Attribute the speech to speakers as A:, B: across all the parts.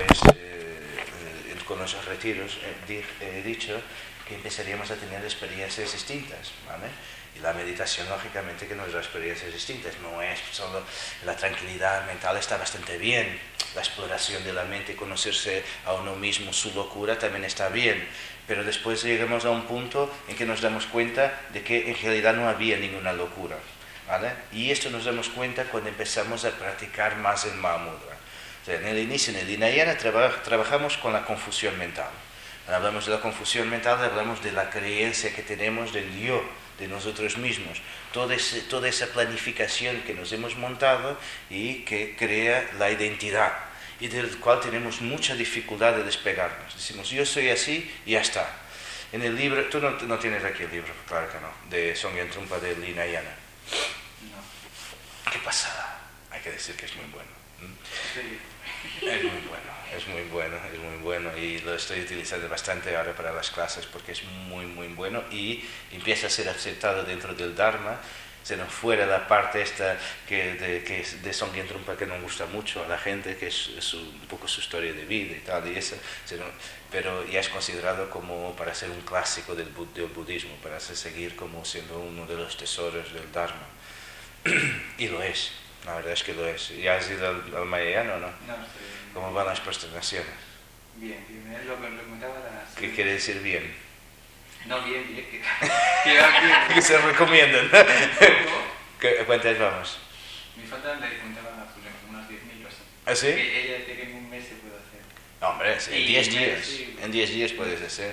A: con los retiros he dicho que empezaríamos a tener experiencias distintas, ¿vale? Y la meditación, lógicamente, que nos da experiencias distintas. No es solo la tranquilidad mental, está bastante bien. La exploración de la mente, conocerse a uno mismo, su locura, también está bien. Pero después llegamos a un punto en que nos damos cuenta de que en realidad no había ninguna locura, ¿vale? Y esto nos damos cuenta cuando empezamos a practicar más el Mahamudra. O sea, en el inicio, en el Hinayana, trabajamos con la confusión mental. Cuando hablamos de la confusión mental, hablamos de la creencia que tenemos del yo, de nosotros mismos, toda esa planificación que nos hemos montado y que crea la identidad, y del cual tenemos mucha dificultad de despegarnos. Decimos, yo soy así y ya está. En el libro, tú no tienes aquí el libro, claro que no, de Songyan Trungpa de Hinayana. No. ¿Qué pasada? Hay que decir que es muy bueno.
B: Sí.
A: Es muy bueno, es muy bueno, es muy bueno, y lo estoy utilizando bastante ahora para las clases porque es muy, muy bueno y empieza a ser aceptado dentro del Dharma, sino fuera la parte esta que es de Songyan Trungpa, que nos gusta mucho a la gente, que es un poco su historia de vida y tal, y eso, pero ya es considerado como para ser un clásico del budismo, para seguir como siendo uno de los tesoros del Dharma. Y lo es. La verdad es que lo es. ¿Ya has ido al Mahayana o no?
B: No, estoy...
A: ¿Cómo van las prosternaciones?
B: Bien, es lo que comentaba la...
A: ¿Qué quiere decir bien?
B: No, bien, que va bien.
A: Que se recomiendan. ¿Cuántas vamos?
B: Me faltan, le comentaba, pues, unas 10.000 o así.
A: ¿Ah, sí?
B: Que ella dice que en un mes se puede hacer.
A: No, hombre, en 10 días.
B: Sí.
A: En 10 días puedes hacer.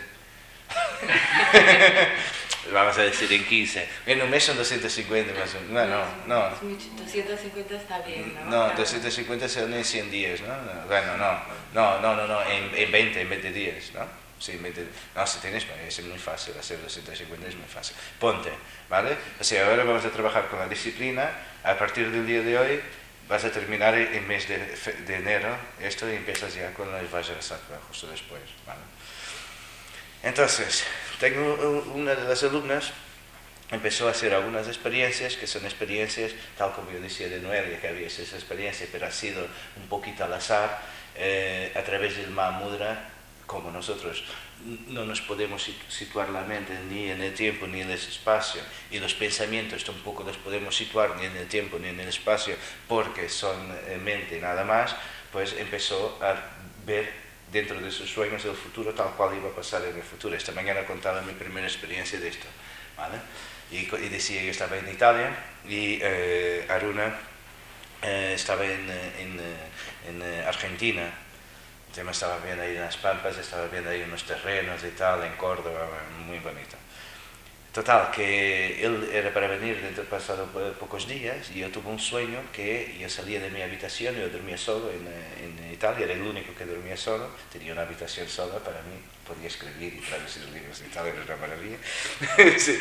A: Vamos a decir en 15. En un mes son 250 más o menos. No.
C: 250 está bien, ¿no?
A: No, 250 son en 100 días, ¿no? Bueno, no, en 20 días, ¿no? Sí, en 20 días. No, si tienes, es muy fácil, hacer 250 es muy fácil. Ponte, ¿vale? O sea, ahora vamos a trabajar con la disciplina. A partir del día de hoy vas a terminar el mes de enero esto y empiezas ya con el Vajrasattva justo después, ¿vale? Entonces, tengo una de las alumnas, empezó a hacer algunas experiencias, que son experiencias, tal como yo decía de Noelia, que había esas experiencias, pero ha sido un poquito al azar, a través del Mahamudra, como nosotros no nos podemos situar la mente ni en el tiempo ni en el espacio, y los pensamientos tampoco los podemos situar ni en el tiempo ni en el espacio, porque son mente nada más, pues empezó a ver dentro de sus sueños el futuro tal cual iba a pasar en el futuro. Esta mañana contaba mi primera experiencia de esto, ¿vale? Y decía, yo estaba en Italia y Aruna estaba en Argentina. El tema estaba viendo ahí en las Pampas, estaba viendo ahí unos terrenos y tal, en Córdoba, muy bonito. Total, que él era para venir dentro de pasado pocos días y yo tuve un sueño que yo salía de mi habitación, yo dormía solo en Italia, era el único que dormía solo, tenía una habitación sola para mí, podía escribir y traducir libros de Italia, era una maravilla. Sí.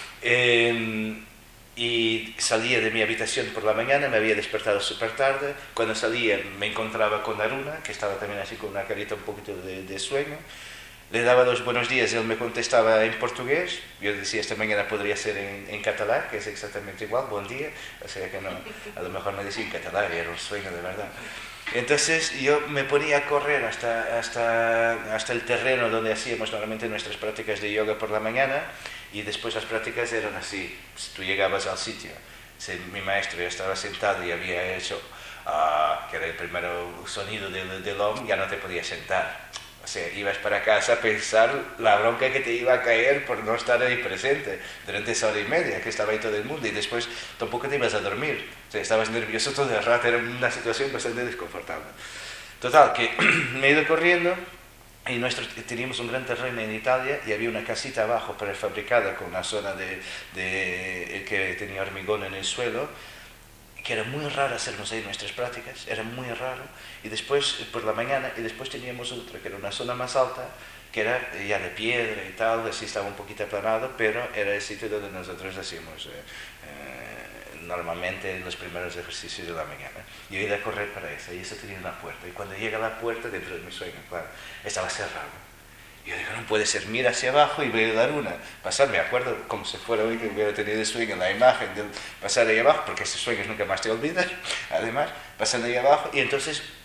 A: Y salía de mi habitación por la mañana, me había despertado súper tarde, cuando salía me encontraba con Aruna, que estaba también así con una carita un poquito de sueño. Le daba los buenos días, él me contestaba en portugués, yo decía esta mañana podría ser en catalán, que es exactamente igual, buen día, o sea que no, a lo mejor me decía en catalán y era un sueño de verdad. Entonces yo me ponía a correr hasta el terreno donde hacíamos normalmente nuestras prácticas de yoga por la mañana, y después las prácticas eran así, tú llegabas al sitio, mi maestro ya estaba sentado y había hecho, que era el primer sonido del Om, ya no te podías sentar. O sea, ibas para casa a pensar la bronca que te iba a caer por no estar ahí presente durante esa hora y media que estaba ahí todo el mundo, y después tampoco te ibas a dormir. O sea, estabas nervioso todo el rato, era una situación bastante desconfortable. Total, que me he ido corriendo y teníamos un gran terreno en Italia y había una casita abajo prefabricada con una zona que tenía hormigón en el suelo, que era muy raro hacernos ahí nuestras prácticas, era muy raro, y después por la mañana, y después teníamos otra que era una zona más alta, que era ya de piedra y tal, así estaba un poquito aplanado, pero era el sitio donde nosotros hacíamos normalmente los primeros ejercicios de la mañana. Yo iba a correr para eso, y eso tenía una puerta, y cuando llega a la puerta, dentro de mi sueño, claro, estaba cerrado. Y yo digo, no puede ser, mira hacia abajo y veo la luna. Pasar, me acuerdo como si fuera hoy que hubiera tenido el sueño, la imagen de pasar ahí abajo, porque esos sueños nunca más te olvidas, además, pasando ahí abajo, y entonces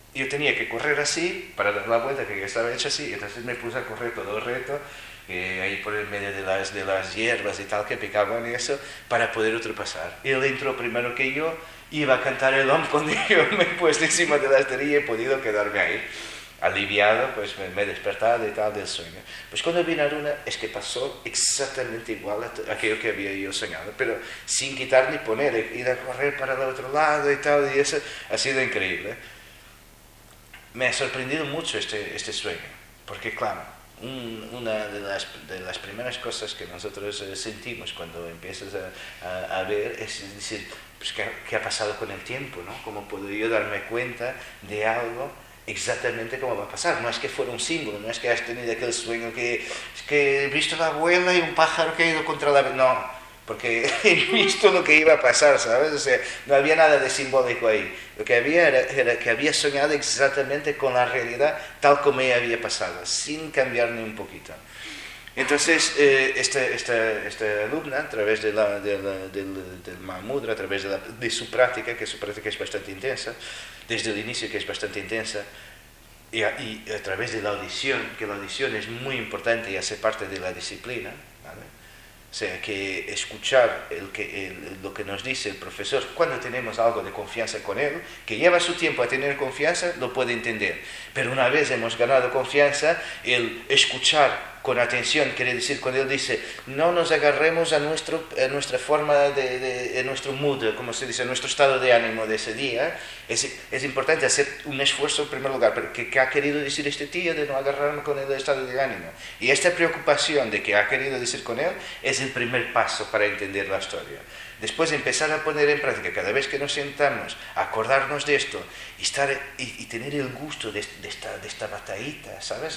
A: yo tenía que correr así para dar la vuelta, que ya estaba hecha así, entonces me puse a correr todo el reto, ahí por el medio de las hierbas y tal que picaban y eso, para poder ultrapasar. Él entró primero que yo, iba a cantar el OM cuando yo me he puesto encima de la esterilla y he podido quedarme ahí. Aliviado, pues me he despertado y tal del sueño. Pues cuando vine a Luna es que pasó exactamente igual a aquello que había yo soñado, pero sin quitar ni poner, ir a correr para el otro lado y tal, y eso ha sido increíble. Me ha sorprendido mucho este sueño, porque claro, una de las primeras cosas que nosotros sentimos cuando empiezas a ver es decir, pues, ¿qué ha pasado con el tiempo? ¿No? ¿Cómo puedo yo darme cuenta de algo exactamente cómo va a pasar? No es que fuera un símbolo, no es que has tenido aquel sueño que he visto a la abuela y un pájaro que ha ido contra la... No, porque he visto lo que iba a pasar, ¿sabes? O sea, no había nada de simbólico ahí. Lo que había era que había soñado exactamente con la realidad tal como ella había pasado, sin cambiar ni un poquito. Entonces, esta alumna, a través del Mahamudra, a través de su práctica, que su práctica es bastante intensa, desde el inicio que es bastante intensa, y a través de la audición, que la audición es muy importante y hace parte de la disciplina, ¿vale? O sea, que escuchar lo que nos dice el profesor, cuando tenemos algo de confianza con él, que lleva su tiempo a tener confianza, lo puede entender. Pero una vez hemos ganado confianza, el escuchar con atención, quiere decir, cuando él dice, no nos agarremos a nuestra forma, a nuestro mood, como se dice, a nuestro estado de ánimo de ese día, es importante hacer un esfuerzo en primer lugar, pero ¿qué ha querido decir este tío de no agarrarme con el estado de ánimo? Y esta preocupación de qué ha querido decir con él es el primer paso para entender la historia. Después empezar a poner en práctica, cada vez que nos sentamos, acordarnos de esto y tener el gusto de esta batallita, ¿sabes?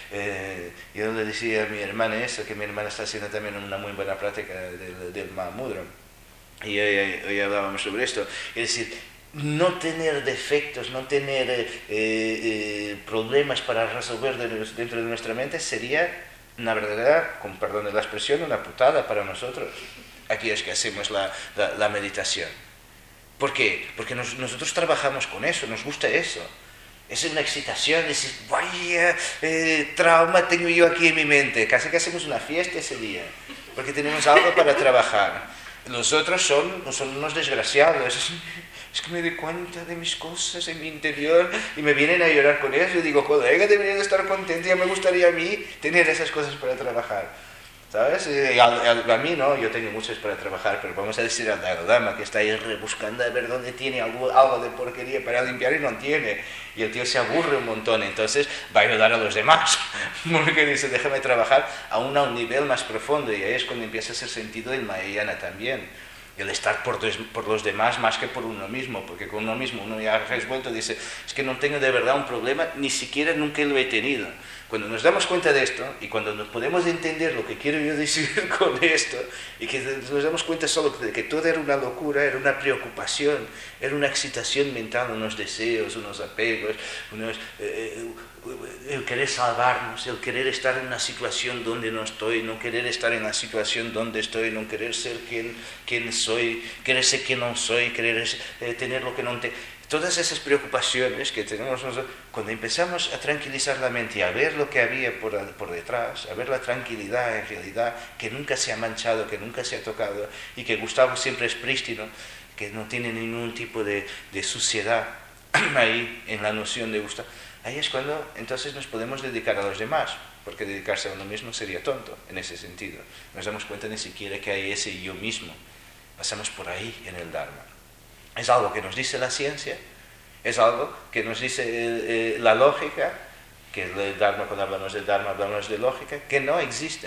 A: Yo le decía a mi hermana eso, que mi hermana está haciendo también una muy buena práctica del Mahamudra, y hoy hablábamos sobre esto, es decir, no tener defectos, no tener problemas para resolver dentro de nuestra mente sería una verdadera, con perdón de la expresión, una putada para nosotros. Aquí es que hacemos la meditación. ¿Por qué? Porque nosotros trabajamos con eso, nos gusta eso. Es una excitación, decir, vaya trauma tengo yo aquí en mi mente. Casi que hacemos una fiesta ese día, porque tenemos algo para trabajar. Los otros son unos desgraciados. Es que me doy cuenta de mis cosas en mi interior y me vienen a llorar con eso. Yo digo, colega, debería de estar contento, ya me gustaría a mí tener esas cosas para trabajar. ¿Sabes? A mí no, yo tengo muchas para trabajar, pero vamos a decir a la dama que está ahí rebuscando a ver dónde tiene algo de porquería para limpiar y no tiene. Y el tío se aburre un montón, entonces va a ayudar a los demás. Porque dice, déjame trabajar a un nivel más profundo, y ahí es cuando empieza a hacer sentido el Mahayana también. El estar por los demás más que por uno mismo, porque con uno mismo uno ya ha resuelto, dice, es que no tengo de verdad un problema, ni siquiera nunca lo he tenido. Cuando nos damos cuenta de esto, y cuando nos podemos entender lo que quiero yo decir con esto, y que nos damos cuenta solo de que todo era una locura, era una preocupación, era una excitación mental, unos deseos, unos apegos, el querer salvarnos, el querer estar en una situación donde no estoy, no querer estar en la situación donde estoy, no querer ser quien soy, querer ser quien no soy, querer tener lo que no tengo. Todas esas preocupaciones que tenemos nosotros, cuando empezamos a tranquilizar la mente y a ver lo que había por detrás, a ver la tranquilidad en realidad, que nunca se ha manchado, que nunca se ha tocado, y que Gustavo siempre es prístino, que no tiene ningún tipo de suciedad ahí en la noción de Gustavo, ahí es cuando entonces nos podemos dedicar a los demás, porque dedicarse a uno mismo sería tonto en ese sentido. Nos damos cuenta ni siquiera que hay ese yo mismo, pasamos por ahí en el Dharma. Es algo que nos dice la ciencia, es algo que nos dice la lógica, que el Dharma, cuando hablamos del Dharma hablamos de lógica, que no existe.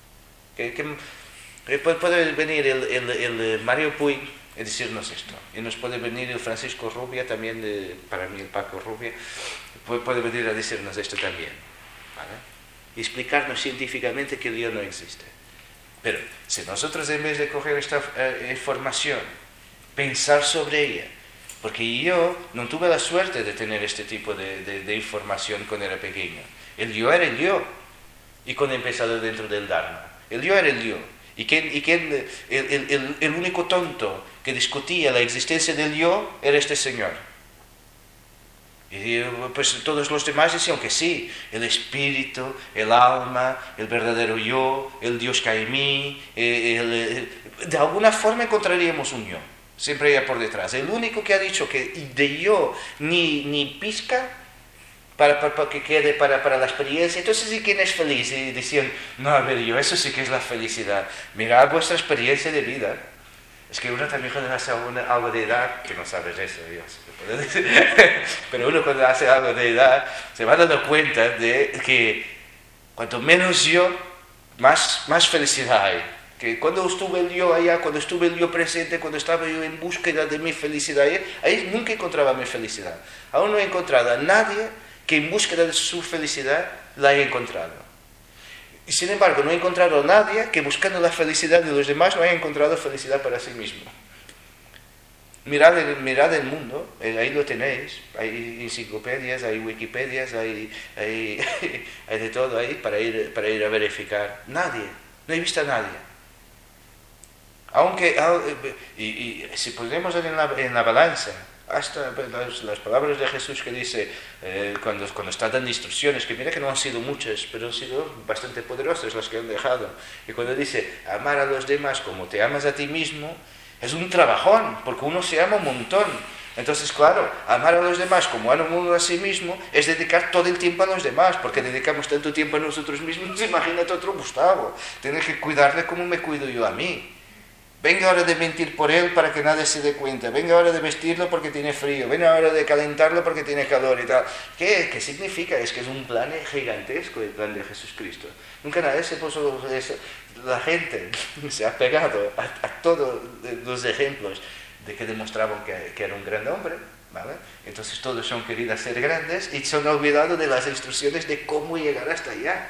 A: Puede venir el Mario Puig a decirnos esto, y nos puede venir el Francisco Rubia también, para mí el Paco Rubia, puede venir a decirnos esto también, ¿vale? Y explicarnos científicamente que el yo no existe. Pero si nosotros, en vez de coger esta información, pensar sobre ella, porque yo no tuve la suerte de tener este tipo de información cuando era pequeño. El yo era el yo, y cuando he empezado dentro del Dharma, el yo era el yo. Y el único tonto que discutía la existencia del yo era este señor. Y pues todos los demás decían que sí, el espíritu, el alma, el verdadero yo, el Dios que hay en mí, de alguna forma encontraríamos un yo, siempre ya por detrás. El único que ha dicho que de yo ni pizca, para que quede para la experiencia. Entonces, ¿y quién es feliz? Y decían, no, a ver, yo, eso sí que es la felicidad. Mirad vuestra experiencia de vida. Es que uno también cuando hace algo de edad, que no sabes eso, yo se puede decir, pero uno cuando hace algo de edad se va dando cuenta de que cuanto menos yo, más felicidad hay. Que cuando estuve el yo allá, cuando estuve el yo presente, cuando estaba yo en búsqueda de mi felicidad, ahí nunca encontraba mi felicidad. Aún no he encontrado a nadie que en búsqueda de su felicidad la haya encontrado. Y sin embargo, no he encontrado a nadie que buscando la felicidad de los demás no haya encontrado felicidad para sí mismo. Mirad el mundo, ahí lo tenéis, hay enciclopedias, hay wikipedias, hay de todo ahí para ir a verificar. Nadie, no he visto a nadie. Aunque, y si ponemos en la balanza, hasta las palabras de Jesús que dice, cuando está dando instrucciones, que mira que no han sido muchas, pero han sido bastante poderosas las que han dejado. Y cuando dice, amar a los demás como te amas a ti mismo, es un trabajón, porque uno se ama un montón. Entonces, claro, amar a los demás como ama uno a sí mismo es dedicar todo el tiempo a los demás, porque dedicamos tanto tiempo a nosotros mismos, imagínate otro Gustavo, tener que cuidarle como me cuido yo a mí. Venga hora de mentir por él para que nadie se dé cuenta. Venga hora de vestirlo porque tiene frío. Venga hora de calentarlo porque tiene calor y tal. ¿Qué significa? Es que es un plan gigantesco el plan de Jesucristo. Nunca nadie se puso eso. La gente se ha pegado a todos los ejemplos de que demostraban que era un gran hombre, ¿vale? Entonces todos han querido ser grandes y se han olvidado de las instrucciones de cómo llegar hasta allá.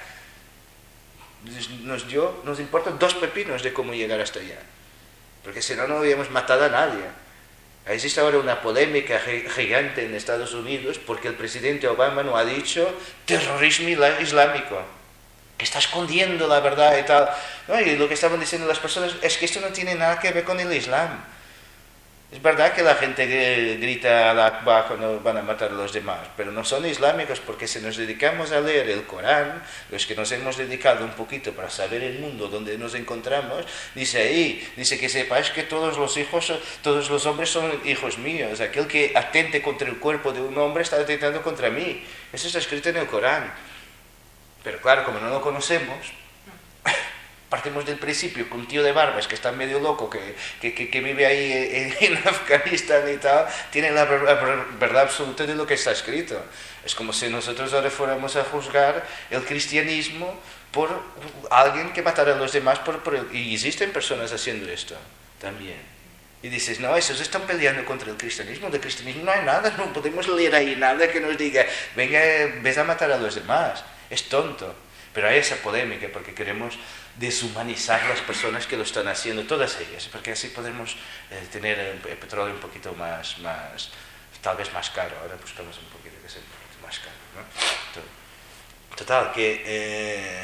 A: Nos importan 2 pepinos de cómo llegar hasta allá. Porque si no, no habíamos matado a nadie. Existe ahora una polémica gigante en Estados Unidos porque el presidente Obama no ha dicho terrorismo islámico, que está escondiendo la verdad y tal. No, y lo que estaban diciendo las personas es que esto no tiene nada que ver con el Islam. Es verdad que la gente grita al Akbar cuando van a matar a los demás, pero no son islámicos, porque si nos dedicamos a leer el Corán, los que nos hemos dedicado un poquito para saber el mundo donde nos encontramos, dice que sepáis que todos los hombres son hijos míos. Aquel que atente contra el cuerpo de un hombre está atentando contra mí. Eso está escrito en el Corán. Pero claro, como no lo conocemos, partimos del principio que un tío de barbas que está medio loco, que vive ahí en Afganistán y tal, tiene la verdad absoluta de lo que está escrito. Es como si nosotros ahora fuéramos a juzgar el cristianismo por alguien que matara a los demás y existen personas haciendo esto también. Y dices, no, esos están peleando contra el cristianismo. Del cristianismo no hay nada, no podemos leer ahí nada que nos diga, venga, ves a matar a los demás. Es tonto. Pero hay esa polémica porque queremos deshumanizar las personas que lo están haciendo, todas ellas, porque así podemos tener el petróleo un poquito más, tal vez más caro. Ahora buscamos un poquito que sea un poquito más caro, ¿no? Total, que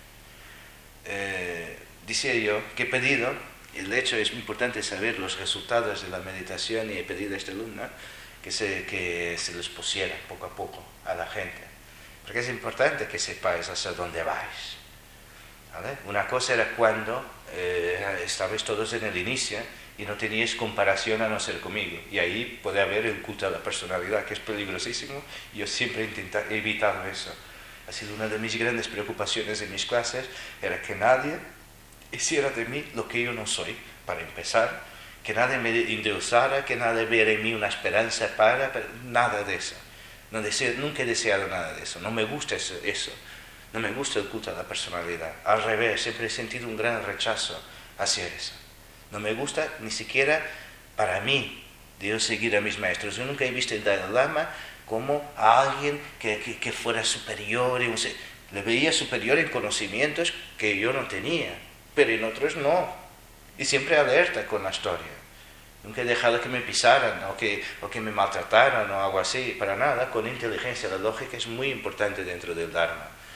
A: decía yo que he pedido, y de hecho es importante saber los resultados de la meditación, y he pedido a esta alumna que se los pusiera poco a poco a la gente. Porque es importante que sepáis hacia dónde vais. ¿Vale? Una cosa era cuando estabais todos en el inicio y no teníais comparación a no ser conmigo. Y ahí puede haber el culto a la personalidad, que es peligrosísimo. Yo siempre he evitado eso. Ha sido una de mis grandes preocupaciones en mis clases, era que nadie hiciera de mí lo que yo no soy, para empezar. Que nadie me endiosara, que nadie viera en mí una esperanza nada de eso. Nunca he deseado nada de eso, no me gusta eso, no me gusta el culto a la personalidad. Al revés, siempre he sentido un gran rechazo hacia eso. No me gusta ni siquiera para mí, de yo seguir a mis maestros. Yo nunca he visto el Dalai Lama como a alguien que fuera superior, le veía superior en conocimientos que yo no tenía, pero en otros no, y siempre alerta con la historia. Nunca he dejado que me pisaran o que me maltrataran o algo así, para nada. Con inteligencia, la lógica es muy importante dentro del Dharma.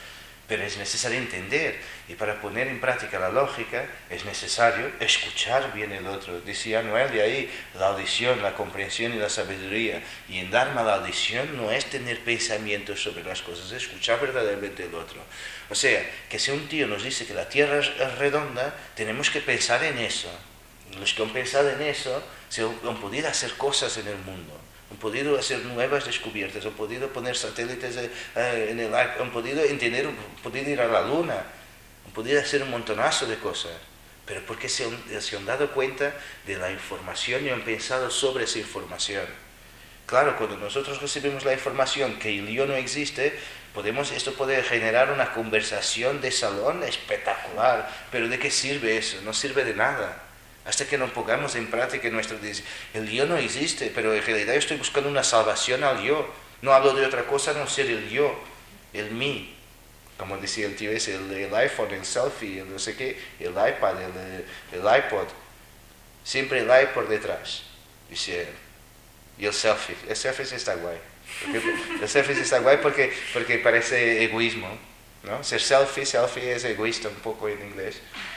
A: pero es necesario entender, y para poner en práctica la lógica es necesario escuchar bien el otro. Decía Noel de ahí, la audición, la comprensión y la sabiduría. Y en Dharma la audición no es tener pensamientos sobre las cosas, es escuchar verdaderamente el otro. O sea, que si un tío nos dice que la Tierra es redonda, tenemos que pensar en eso. Los que han pensado en eso se han podido hacer cosas en el mundo. Han podido hacer nuevas descubiertas, han podido poner satélites en el aire, han podido entender, han podido ir a la luna, han podido hacer un montonazo de cosas, pero porque se han dado cuenta de la información y han pensado sobre esa información. Claro, cuando nosotros recibimos la información que el yo no existe, esto puede generar una conversación de salón espectacular, pero ¿de qué sirve eso? No sirve de nada. Hasta que no pongamos en práctica el yo no existe, pero en realidad yo estoy buscando una salvación al yo. No hablo de otra cosa, no ser el yo, el mí. Como decía el tío ese, el iPhone, el selfie, el no sé qué, el iPad, el iPod. Siempre el I por detrás, dice él. Y el selfie sí está guay. El selfie sí está guay porque parece egoísmo, ¿no? Ser selfie es egoísta un poco en inglés.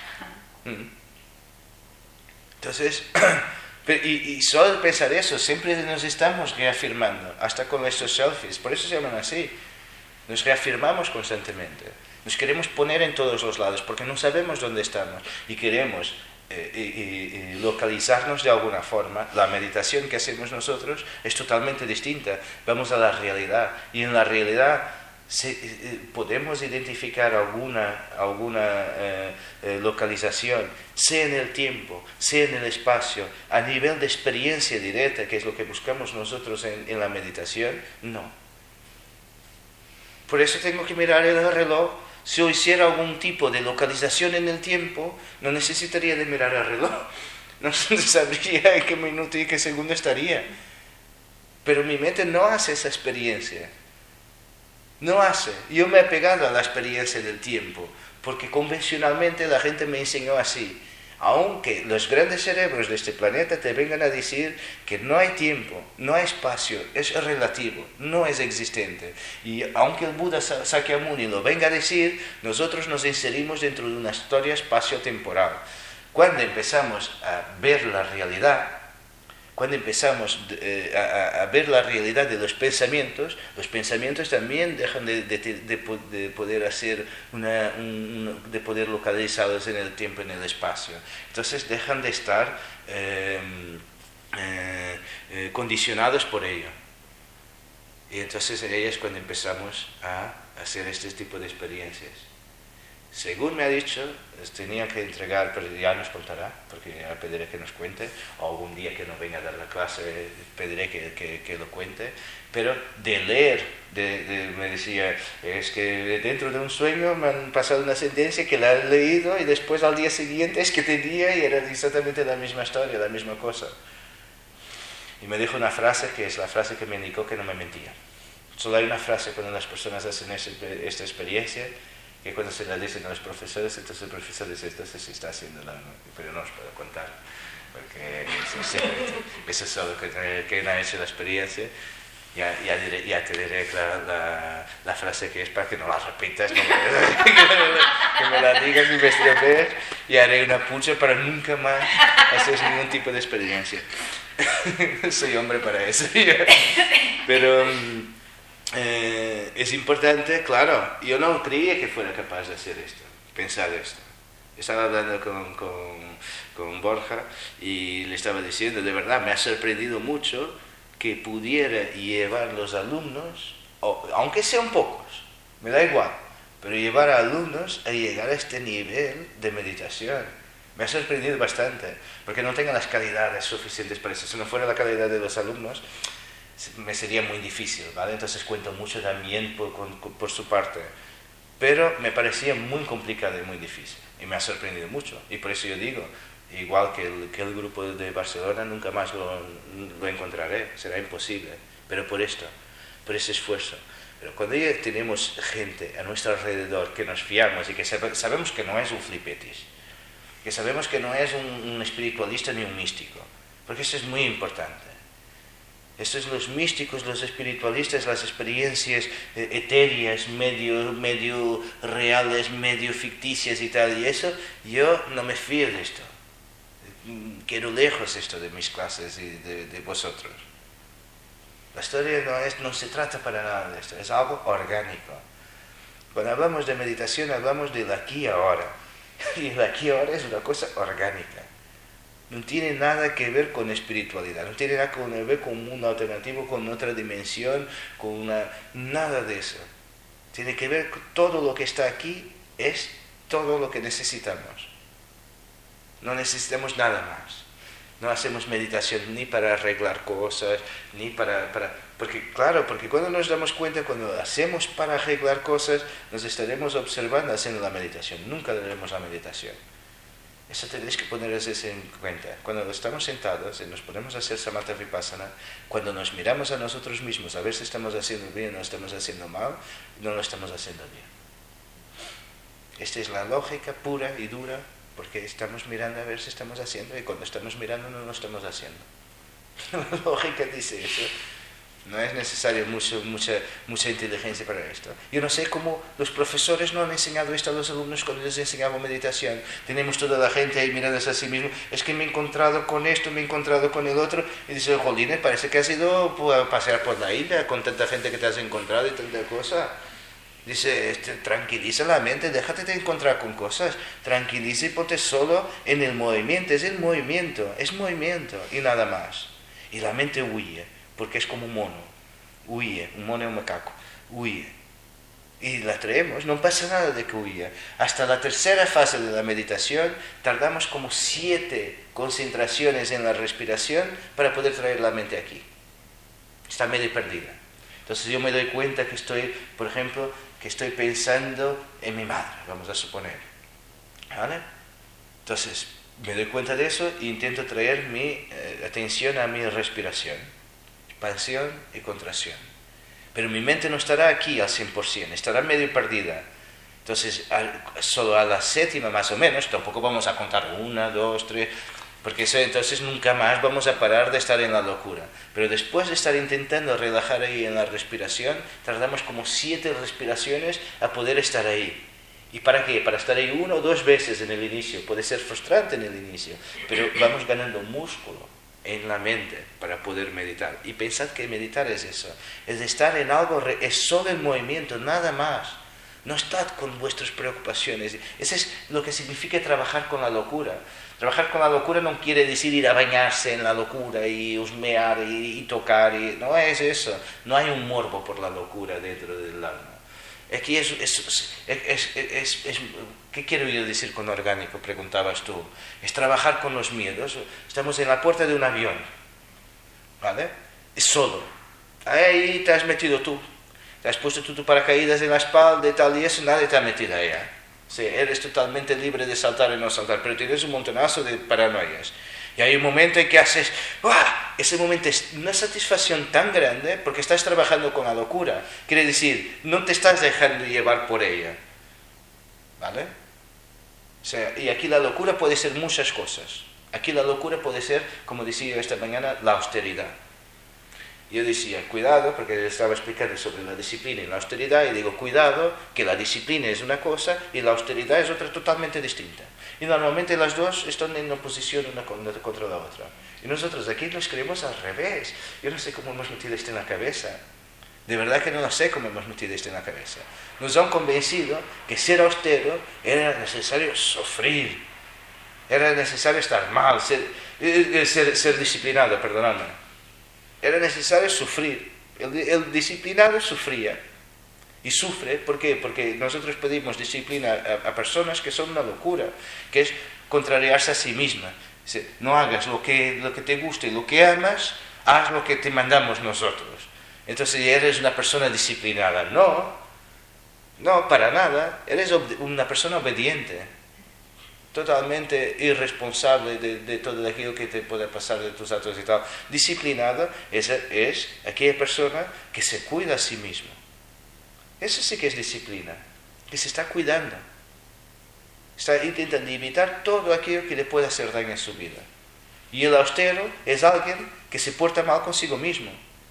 A: Entonces, y solo pensar eso, siempre nos estamos reafirmando, hasta con estos selfies, por eso se llaman así. Nos reafirmamos constantemente, nos queremos poner en todos los lados, porque no sabemos dónde estamos, y queremos localizarnos de alguna forma. La meditación que hacemos nosotros es totalmente distinta, vamos a la realidad, y en la realidad podemos identificar alguna localización, sea en el tiempo, sea en el espacio, a nivel de experiencia directa, que es lo que buscamos nosotros en la meditación. No. Por eso tengo que mirar el reloj. Si yo hiciera algún tipo de localización en el tiempo, no necesitaría de mirar el reloj. No sabría en qué minuto y qué segundo estaría. Pero mi mente no hace esa experiencia. No hace. Yo me he pegado a la experiencia del tiempo, porque convencionalmente la gente me enseñó así. Aunque los grandes cerebros de este planeta te vengan a decir que no hay tiempo, no hay espacio, es relativo, no es existente. Y aunque el Buda Sakyamuni lo venga a decir, nosotros nos inserimos dentro de una historia espacio-temporal. Cuando empezamos a ver la realidad, cuando empezamos a ver la realidad de los pensamientos también dejan de poder hacer de poder localizarlos en el tiempo, en el espacio. Entonces dejan de estar condicionados por ello. Y entonces ahí es cuando empezamos a hacer este tipo de experiencias. Según me ha dicho, tenía que entregar, pero ya nos contará, porque ya pediré que nos cuente, o algún día que no venga a dar la clase, pediré que lo cuente, pero de leer, me decía, es que dentro de un sueño me han pasado una sentencia que la he leído y después al día siguiente es que tenía y era exactamente la misma historia, la misma cosa. Y me dijo una frase que es la frase que me indicó que no me mentía. Solo hay una frase cuando las personas hacen esta experiencia, que cuando se la dicen a los profesores, entonces el profesor dice, entonces se está haciendo pero no os puedo contar, porque es un secreto. Eso es solo que no ha hecho la experiencia. Ya te diré la frase que es para que no la repitas, que me la digas y me estropees, y haré una pucha para nunca más hacer ningún tipo de experiencia. Soy hombre para eso. Pero es importante, claro, yo no creía que fuera capaz de hacer esto, pensar esto. Estaba hablando con Borja y le estaba diciendo, de verdad, me ha sorprendido mucho que pudiera llevar los alumnos, aunque sean pocos, me da igual, pero llevar a alumnos a llegar a este nivel de meditación. Me ha sorprendido bastante, porque no tengo las calidades suficientes para eso. Si no fuera la calidad de los alumnos, me sería muy difícil, ¿vale? Entonces cuento mucho también por su parte, pero me parecía muy complicado y muy difícil, y me ha sorprendido mucho, y por eso yo digo, igual que el grupo de Barcelona, nunca más lo encontraré, será imposible, pero por ese esfuerzo. Pero cuando ya tenemos gente a nuestro alrededor que nos fiamos y que sabemos que no es un flipetis, que sabemos que no es un espiritualista ni un místico, porque eso es muy importante. Estos los místicos, los espiritualistas, las experiencias etéreas, medio reales, medio ficticias y tal, y eso, yo no me fío de esto. Quiero lejos esto de mis clases y de vosotros. La historia no se trata para nada de esto, es algo orgánico. Cuando hablamos de meditación hablamos del aquí y ahora. Y el aquí y ahora es una cosa orgánica. No tiene nada que ver con espiritualidad, no tiene nada que ver con un mundo alternativo, con otra dimensión, nada de eso. Tiene que ver con todo lo que está aquí, es todo lo que necesitamos. No necesitamos nada más. No hacemos meditación ni para arreglar cosas, ni porque cuando nos damos cuenta, cuando hacemos para arreglar cosas, nos estaremos observando haciendo la meditación. Nunca haremos la meditación. Eso tenéis que poneros eso en cuenta. Cuando estamos sentados y nos ponemos a hacer samatha vipassana, cuando nos miramos a nosotros mismos a ver si estamos haciendo bien o estamos haciendo mal, no lo estamos haciendo bien. Esta es la lógica pura y dura, porque estamos mirando a ver si estamos haciendo, y cuando estamos mirando no lo estamos haciendo. La lógica dice eso. No es necesario mucha inteligencia para esto. Yo no sé cómo los profesores no han enseñado esto a los alumnos cuando les enseñaba meditación. Tenemos toda la gente ahí mirándose a sí mismo. Es que me he encontrado con esto, me he encontrado con el otro. Y dice, jolines, parece que has ido a pasear por la isla con tanta gente que te has encontrado y tanta cosa. Dice, tranquiliza la mente, déjate de encontrar con cosas. Tranquiliza y ponte solo en el movimiento. Es el movimiento, es movimiento y nada más. Y la mente huye. Porque es como un mono, huye, un mono es un macaco, huye. Y la traemos, no pasa nada de que huya. Hasta la tercera fase de la meditación tardamos como 7 concentraciones en la respiración para poder traer la mente aquí. Está medio perdida. Entonces yo me doy cuenta que estoy, por ejemplo, que estoy pensando en mi madre, vamos a suponer. ¿Vale? Entonces me doy cuenta de eso e intento traer mi atención a mi respiración. Expansión y contracción. Pero mi mente no estará aquí al 100%, estará medio perdida. Entonces, solo a la 7ª más o menos, tampoco vamos a contar 1, 2, 3, porque eso, entonces nunca más vamos a parar de estar en la locura. Pero después de estar intentando relajar ahí en la respiración, tardamos como 7 respiraciones a poder estar ahí. ¿Y para qué? Para estar ahí 1 o 2 veces en el inicio. Puede ser frustrante en el inicio, pero vamos ganando músculo en la mente para poder meditar. Y pensad que meditar es eso, es estar en algo, es solo el movimiento, nada más. No estad con vuestras preocupaciones. Eso es lo que significa trabajar con la locura. Trabajar con la locura no quiere decir ir a bañarse en la locura y husmear y tocar, no es eso. No hay un morbo por la locura dentro del alma. Aquí ¿qué quiero yo decir con orgánico? Preguntabas tú. Es trabajar con los miedos. Estamos en la puerta de un avión, ¿vale? Es solo. Ahí te has metido tú. Te has puesto tú tu paracaídas en la espalda y tal, y eso nadie te ha metido ahí. Sí, eres totalmente libre de saltar y no saltar, pero tienes un montonazo de paranoias. Y hay un momento en que haces, ¡ah! Ese momento es una satisfacción tan grande porque estás trabajando con la locura. Quiere decir, no te estás dejando llevar por ella. ¿Vale? O sea, y aquí la locura puede ser muchas cosas. Aquí la locura puede ser, como decía esta mañana, la austeridad. Yo decía, cuidado, porque estaba explicando sobre la disciplina y la austeridad, y digo, cuidado, que la disciplina es una cosa y la austeridad es otra totalmente distinta. Y normalmente las dos están en oposición una contra la otra. Y nosotros aquí nos creemos al revés. Yo no sé cómo hemos metido esto en la cabeza. De verdad que no lo sé cómo hemos metido esto en la cabeza. Nos han convencido que ser austero era necesario sufrir. Era necesario estar mal, ser disciplinado, perdonadme. Era necesario sufrir. El disciplinado sufría. Y sufre, ¿por qué? Porque nosotros pedimos disciplina a personas que son una locura, que es contrariarse a sí misma. No hagas lo que te guste y lo que amas, haz lo que te mandamos nosotros. Entonces eres una persona disciplinada. No, para nada. Eres una persona obediente. Totalmente irresponsable de todo aquello que te puede pasar de tus actos y tal. Disciplinado es aquella persona que se cuida a sí mismo. Eso sí que es disciplina, que se está cuidando. Está intentando evitar todo aquello que le pueda hacer daño en su vida. Y el austero es alguien que se porta mal consigo mismo.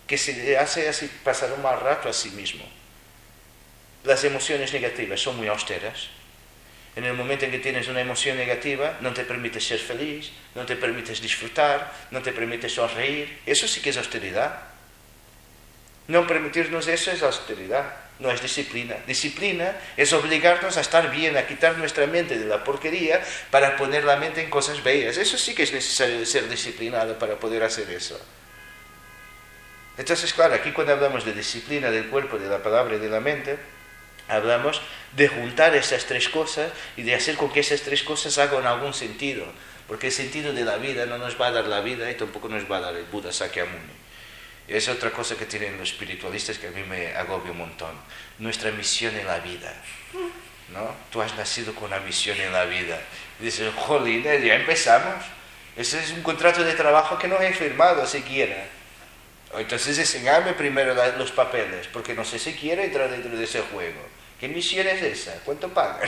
A: que se hace así pasar un mal rato a sí mismo. Las emociones negativas son muy austeras. En el momento en que tienes una emoción negativa, no te permites ser feliz, no te permites disfrutar, no te permites sonreír. Eso sí que es austeridad. No permitirnos eso es austeridad, no es disciplina. Disciplina es obligarnos a estar bien, a quitar nuestra mente de la porquería para poner la mente en cosas bellas. Eso sí que es necesario ser disciplinado para poder hacer eso. Entonces, claro, aquí cuando hablamos de disciplina del cuerpo, de la palabra y de la mente, hablamos de juntar esas tres cosas y de hacer con que esas tres cosas hagan algún sentido. Porque el sentido de la vida no nos va a dar la vida y tampoco nos va a dar el Buda Sakyamuni. Y es otra cosa que tienen los espiritualistas que a mí me agobia un montón. Nuestra misión en la vida, ¿no? Tú has nacido con una misión en la vida. Y dices, jolín, ya empezamos. Ese es un contrato de trabajo que no he firmado siquiera. Entonces enseñarme primero los papeles, porque no sé si quiero entrar dentro de ese juego. ¿Qué misión es esa? ¿Cuánto pagan?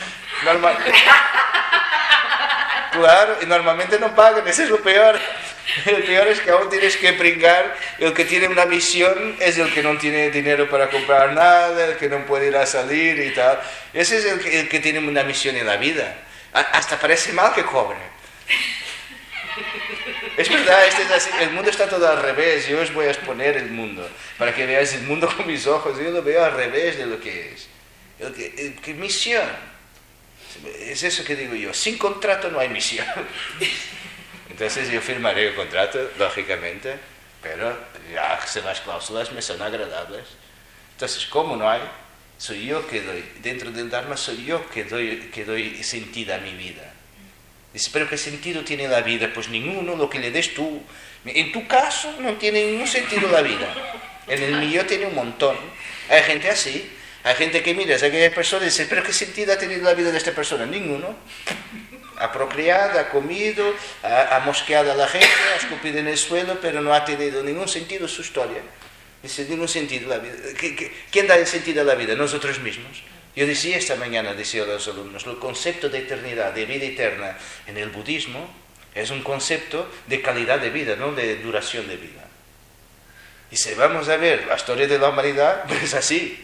A: Claro, y normalmente no pagan, eso es lo peor. El peor es que aún tienes que pringar. El que tiene una misión es el que no tiene dinero para comprar nada, el que no puede ir a salir y tal. Ese es el que tiene una misión en la vida. Hasta parece mal que cobre. Es verdad, es así. El mundo está todo al revés. Yo os voy a exponer el mundo para que veáis el mundo con mis ojos. Yo lo veo al revés de lo que es. ¿Qué misión? Es eso que digo yo. Sin contrato no hay misión. Entonces yo firmaré el contrato, lógicamente, pero ya las cláusulas me son agradables. Entonces, ¿cómo no hay? Soy yo que doy. Dentro del Dharma soy yo que doy sentido a mi vida. Dice, ¿pero qué sentido tiene la vida? Pues ninguno, lo que le des tú. En tu caso no tiene ningún sentido la vida. En el mío tiene un montón. Hay gente así. Hay gente que mira a aquella persona y dice, ¿pero qué sentido ha tenido la vida de esta persona? Ninguno. Ha procreado, ha comido, ha mosqueado a la gente, ha escupido en el suelo, pero no ha tenido ningún sentido su historia. Dice, ningún sentido la vida. ¿Quién da el sentido a la vida? Nosotros mismos. Yo decía esta mañana, decía a los alumnos, el concepto de eternidad, de vida eterna en el budismo es un concepto de calidad de vida, no de duración de vida. Y si vamos a ver la historia de la humanidad, pues así.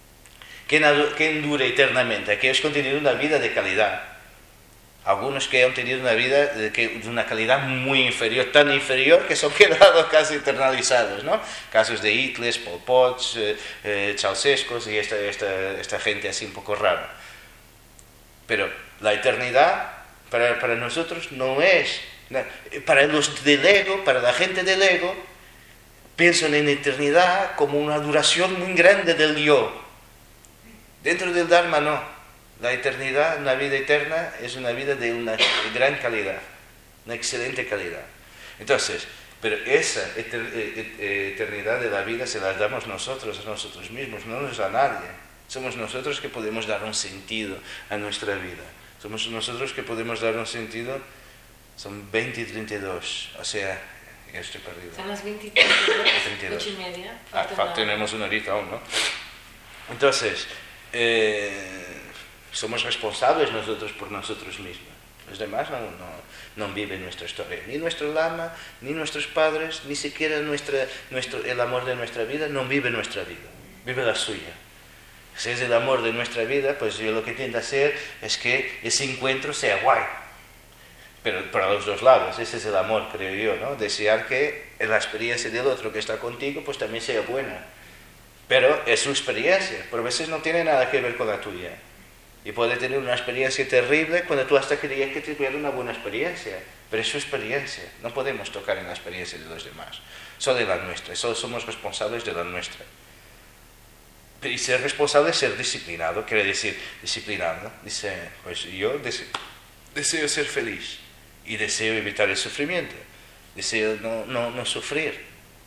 A: ¿Quién dura eternamente? Aquellos que han tenido una vida de calidad. Algunos que han tenido una vida de una calidad muy inferior, tan inferior que se han quedado casi eternalizados, ¿no? Casos de Hitler, Pol Pot, Ceausescu y esta gente así un poco rara. Pero la eternidad para nosotros no es. Para los del ego, para la gente del ego, piensan en eternidad como una duración muy grande del yo. Dentro del Dharma no. La eternidad, una vida eterna, es una vida de una gran calidad, una excelente calidad. Entonces, pero esa eternidad de la vida se la damos nosotros, a nosotros mismos, no nos da nadie. Somos nosotros que podemos dar un sentido a nuestra vida. Somos nosotros que podemos dar un sentido. Son 20 y 32, o sea, ya estoy perdido.
C: Son las 20 y 32, 8:30.
A: Tenemos una horita aún, ¿no? Entonces, somos responsables nosotros por nosotros mismos. Los demás no viven nuestra historia. Ni nuestro lama, ni nuestros padres, ni siquiera el amor de nuestra vida, no vive nuestra vida. Vive la suya. Si es el amor de nuestra vida, pues yo lo que tiendo a hacer es que ese encuentro sea guay. Pero para los dos lados, ese es el amor, creo yo, ¿no? Desear que la experiencia del otro que está contigo, pues también sea buena. Pero es su experiencia, pero a veces no tiene nada que ver con la tuya. Y puede tener una experiencia terrible cuando tú hasta querías que tuviera una buena experiencia. Pero es su experiencia. No podemos tocar en la experiencia de los demás. Solo de la nuestra. Solo somos responsables de la nuestra. Y ser responsable es ser disciplinado. Quiere decir, disciplinado. Dice, pues yo deseo ser feliz. Y deseo evitar el sufrimiento. Deseo no sufrir.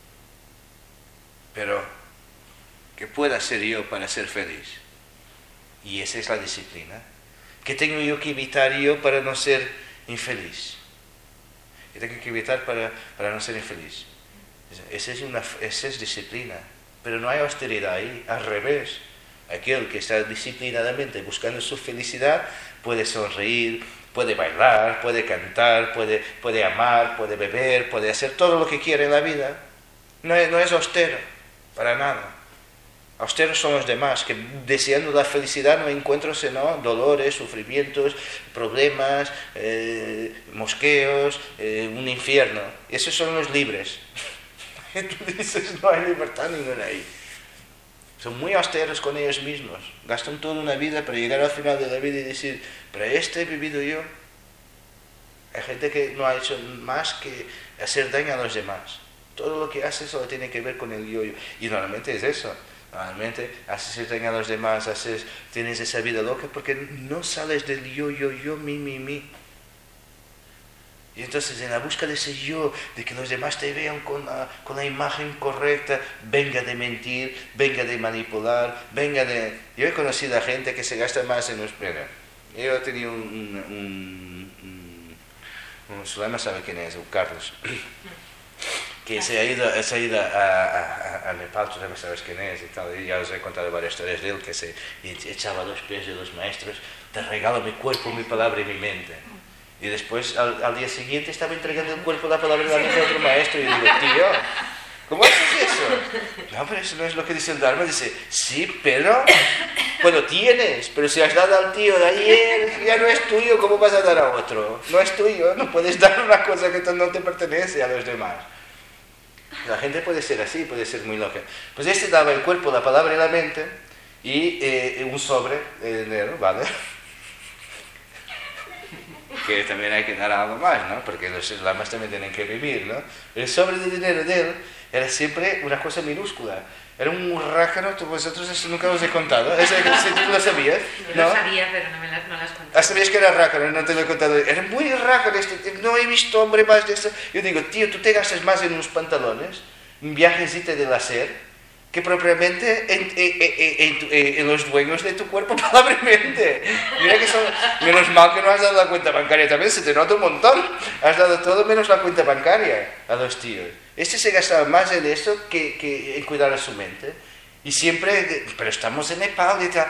A: Pero, ¿qué puedo hacer yo para ser feliz? Y esa es la disciplina. ¿Qué tengo yo que evitar yo para no ser infeliz? ¿Qué tengo que evitar para no ser infeliz? Esa es disciplina. Pero no hay austeridad ahí, al revés. Aquel que está disciplinadamente buscando su felicidad puede sonreír, puede bailar, puede cantar, puede amar, puede beber, puede hacer todo lo que quiere en la vida. No es austero, para nada. Austeros son los demás, que deseando la felicidad no encuentran sino dolores, sufrimientos, problemas, mosqueos, un infierno. Esos son los libres. Tú dices, no hay libertad ninguna ahí. Son muy austeros con ellos mismos. Gastan toda una vida para llegar al final de la vida y decir, pero he vivido yo. Hay gente que no ha hecho más que hacer daño a los demás. Todo lo que hace solo tiene que ver con el yo-yo. Y normalmente es eso. Normalmente haces daño a los demás, tienes esa vida loca porque no sales del yo, mi. Y entonces en la búsqueda de ese yo, de que los demás te vean con la imagen correcta, venga de mentir, venga de manipular, Yo he conocido a gente que se gasta más en los... Mira, yo he tenido un Zulema sabe quién es, Carlos. Que se ha ido a Nepal, tú sabes quién es y tal, y ya os he contado varias historias de él, que se echaba a los pies de los maestros, te regalo mi cuerpo, mi palabra y mi mente. Y después, al día siguiente, estaba entregando el cuerpo, la palabra y la mente a otro maestro, y digo, tío, ¿cómo haces eso? No, pero eso no es lo que dice el Dharma. Dice, sí, pero bueno, tienes, pero si has dado al tío de ayer, ya no es tuyo, ¿cómo vas a dar a otro? No es tuyo, no puedes dar una cosa que no te pertenece a los demás. La gente puede ser así, puede ser muy loca. Pues este daba el cuerpo, la palabra y la mente, y un sobre de dinero, ¿vale? Que también hay que dar algo más, ¿no? Porque los lamas también tienen que vivir, ¿no? El sobre de dinero de él era siempre una cosa minúscula. Era un rácano, vosotros eso nunca os he contado. Si tú lo sabías, ¿no?
C: Lo sabía, pero no las conté.
A: Sabías que era rácano, no te lo he contado. Era muy rácano, no he visto hombre más de eso. Yo digo, tío, tú te gastas más en unos pantalones, un viajecito de láser, que propiamente en los dueños de tu cuerpo, palabremente. Mira que son... Menos mal que no has dado la cuenta bancaria también, se te nota un montón. Has dado todo menos la cuenta bancaria a los tíos. Este se gastaba más en eso que en cuidar a su mente. Y siempre, pero estamos en Nepal y tal.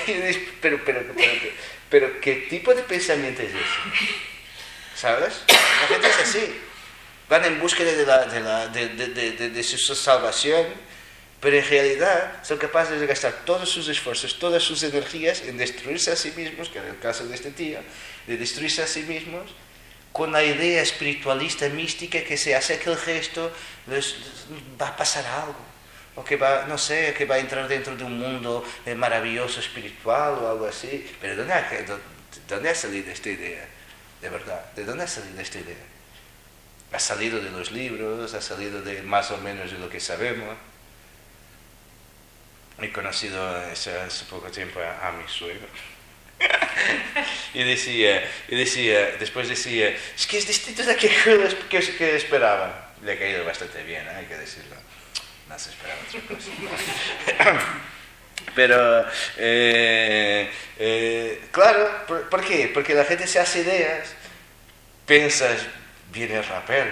A: Pero ¿qué tipo de pensamiento es ese? ¿Sabes? La gente es así. Van en búsqueda de su salvación, pero en realidad son capaces de gastar todos sus esfuerzos, todas sus energías en destruirse a sí mismos, que era el caso de este tío, de destruirse a sí mismos, con la idea espiritualista, mística, que se hace aquel gesto, les va a pasar algo, o que va, no sé, que va a entrar dentro de un mundo maravilloso espiritual o algo así. Pero ¿dónde ha salido esta idea? De verdad, ¿de dónde ha salido esta idea? Ha salido de los libros, ha salido de más o menos de lo que sabemos. He conocido hace poco tiempo a mi suegro. y después decía, es que es distinto de aquello que esperaba. Le ha caído bastante bien, hay que decirlo. No se esperaba otra cosa. Pero, claro, ¿por qué? Porque la gente se hace ideas, piensas, viene el rapero.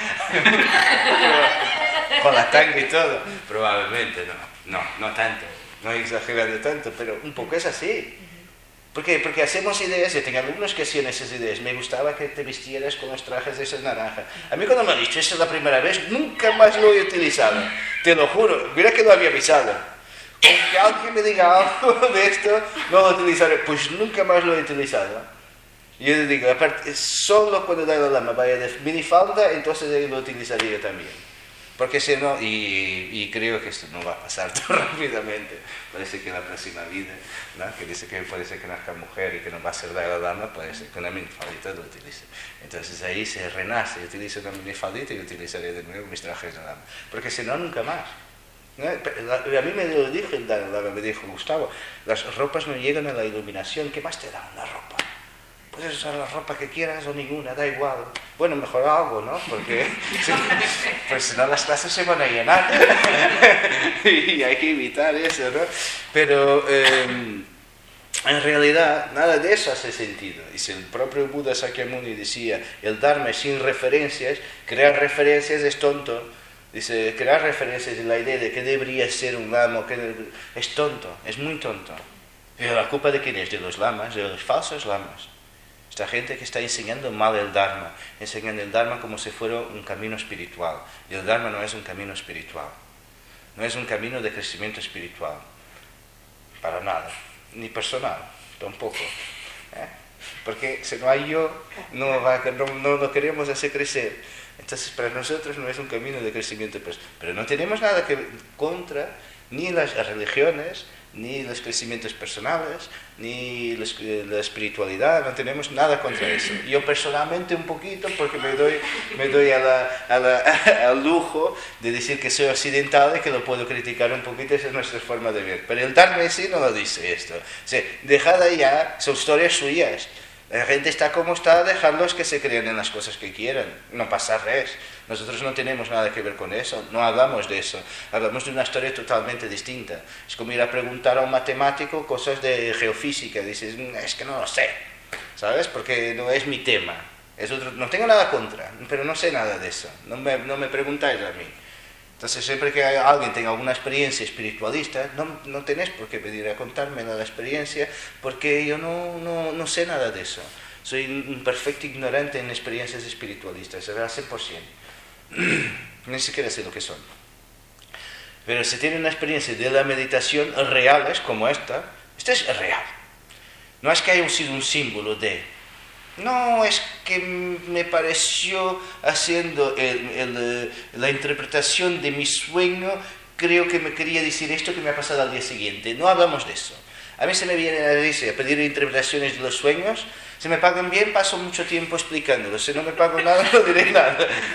A: Con la tanga y todo. Probablemente no tanto, no exagerando tanto, pero un poco es así. ¿Por qué? Porque hacemos ideas. Yo tengo alumnos que hacían esas ideas. Me gustaba que te vistieras con los trajes de esa naranja. A mí cuando me han dicho esto la primera vez, nunca más lo he utilizado. Te lo juro, mira que lo había avisado. Aunque alguien me diga algo de esto, no lo utilizaré. Pues nunca más lo he utilizado. Y yo le digo, aparte, solo cuando Dalai Lama vaya de minifalda, entonces lo utilizaría también. Porque si no, y creo que esto no va a pasar tan rápidamente. Parece que en la próxima vida, ¿no? Que dice que puede ser que nazca mujer y que no va a ser Dalai Lama, puede ser que una minifaldita lo utilice. Entonces ahí se renace, utilizo una minifaldita y utilizaré de nuevo mis trajes de Lama. Porque si no, nunca más. ¿No? A mí me lo dijo el Dalai Lama, me dijo, Gustavo, las ropas no llegan a la iluminación, ¿qué más te da una ropa? Puedes usar la ropa que quieras o ninguna, da igual. Bueno, mejor algo, ¿no? Porque pues si no las clases se van a llenar. Y hay que evitar eso, ¿no? Pero en realidad nada de eso hace sentido. Y si el propio Buda Sakyamuni decía, el Dharma sin referencias, crear referencias es tonto. Dice, crear referencias en la idea de que debería ser un lama, es tonto, es muy tonto. ¿Y la culpa de quién es? De los lamas, de los falsos lamas. esta gente que está enseñando mal el Dharma, enseñando el Dharma como si fuera un camino espiritual. Y el Dharma no es un camino espiritual, no es un camino de crecimiento espiritual, para nada, ni personal, tampoco. Porque si no hay yo, no queremos hacer crecer. Entonces para nosotros no es un camino de crecimiento personal. Pero no tenemos nada que contra ni las religiones, ni los crecimientos personales, ni la espiritualidad, no tenemos nada contra eso. Yo personalmente un poquito, porque me doy al lujo de decir que soy occidental y que lo puedo criticar un poquito, esa es nuestra forma de ver. Pero el Dharma en sí no lo dice esto. O sea, dejad ya, son historias suyas. La gente está como está, dejarlos que se crean en las cosas que quieran, no pasa res. Nosotros no tenemos nada que ver con eso, no hablamos de eso, hablamos de una historia totalmente distinta. Es como ir a preguntar a un matemático cosas de geofísica, dices, es que no lo sé, ¿sabes? Porque no es mi tema, no tengo nada contra, pero no sé nada de eso, no me preguntáis a mí. Entonces, siempre que alguien tenga alguna experiencia espiritualista, no tenéis por qué pedir a contarme la experiencia, porque yo no sé nada de eso. Soy un perfecto ignorante en experiencias espiritualistas, al 100%. Ni siquiera sé lo que son. Pero si tiene una experiencia de la meditación reales como esta es real. No es que haya sido un símbolo de... No, es que me pareció haciendo la interpretación de mi sueño, creo que me quería decir esto que me ha pasado al día siguiente. No hablamos de eso. A mí se me viene a pedir interpretaciones de los sueños. Si me pagan bien, paso mucho tiempo explicándolo. Si no me pago nada, no diré nada.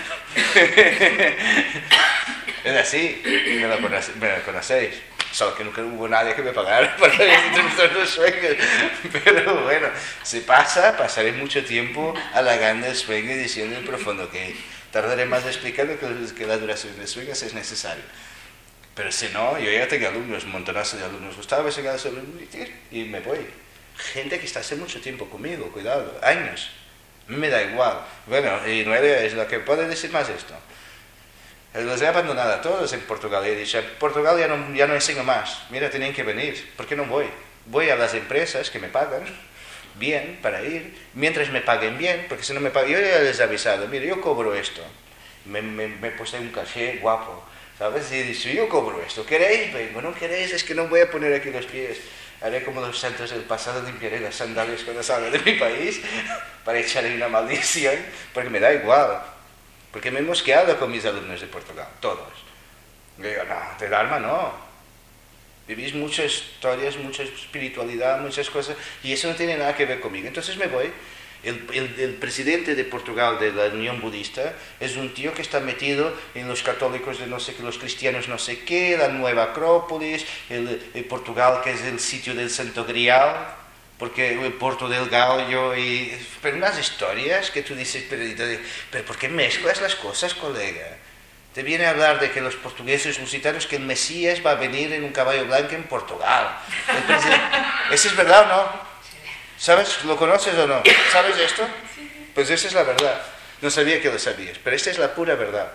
A: Es así, me lo conocéis. Solo que nunca hubo nadie que me pagara para interpretar los sueños. Pero bueno, si pasaré mucho tiempo halagando el sueño y diciendo en profundo que tardaré más explicando que la duración del sueño si es necesario. Pero si no, yo ya tengo alumnos, un montonazo de alumnos. Gustavo se queda sobre y me voy. Gente que está hace mucho tiempo conmigo, cuidado, años. A mí me da igual. Bueno, y Noelia es la que puede decir más esto. Los he abandonado a todos en Portugal. He dicho, en Portugal ya no enseño más. Mira, tienen que venir. ¿Por qué no voy? Voy a las empresas que me pagan bien para ir, mientras me paguen bien, porque si no me pagan, yo ya les he avisado, mira, yo cobro esto. Me puse un caché guapo, ¿sabes? Y he dicho, yo cobro esto. ¿Queréis? Vengo. ¿No queréis? Es que no voy a poner aquí los pies. Haré como los santos del pasado, limpiaré las sandalias cuando salga de mi país para echarle una maldición, porque me da igual. Porque me he mosqueado con mis alumnos de Portugal, todos. Y digo, no, de Dharma no. Vivís muchas historias, mucha espiritualidad, muchas cosas, y eso no tiene nada que ver conmigo. Entonces me voy. El presidente de Portugal, de la Unión Budista, es un tío que está metido en los católicos de no sé qué, los cristianos no sé qué, la nueva Acrópolis, el Portugal que es el sitio del Santo Grial, porque el Porto del Gallo, pero unas historias que tú dices, pero ¿por qué mezclas las cosas, colega? Te viene a hablar de que los portugueses lusitanos, que el Mesías va a venir en un caballo blanco en Portugal. ¿Eso es verdad o no? ¿Sabes? ¿Lo conoces o no? ¿Sabes esto? Pues esa es la verdad. No sabía que lo sabías, pero esta es la pura verdad.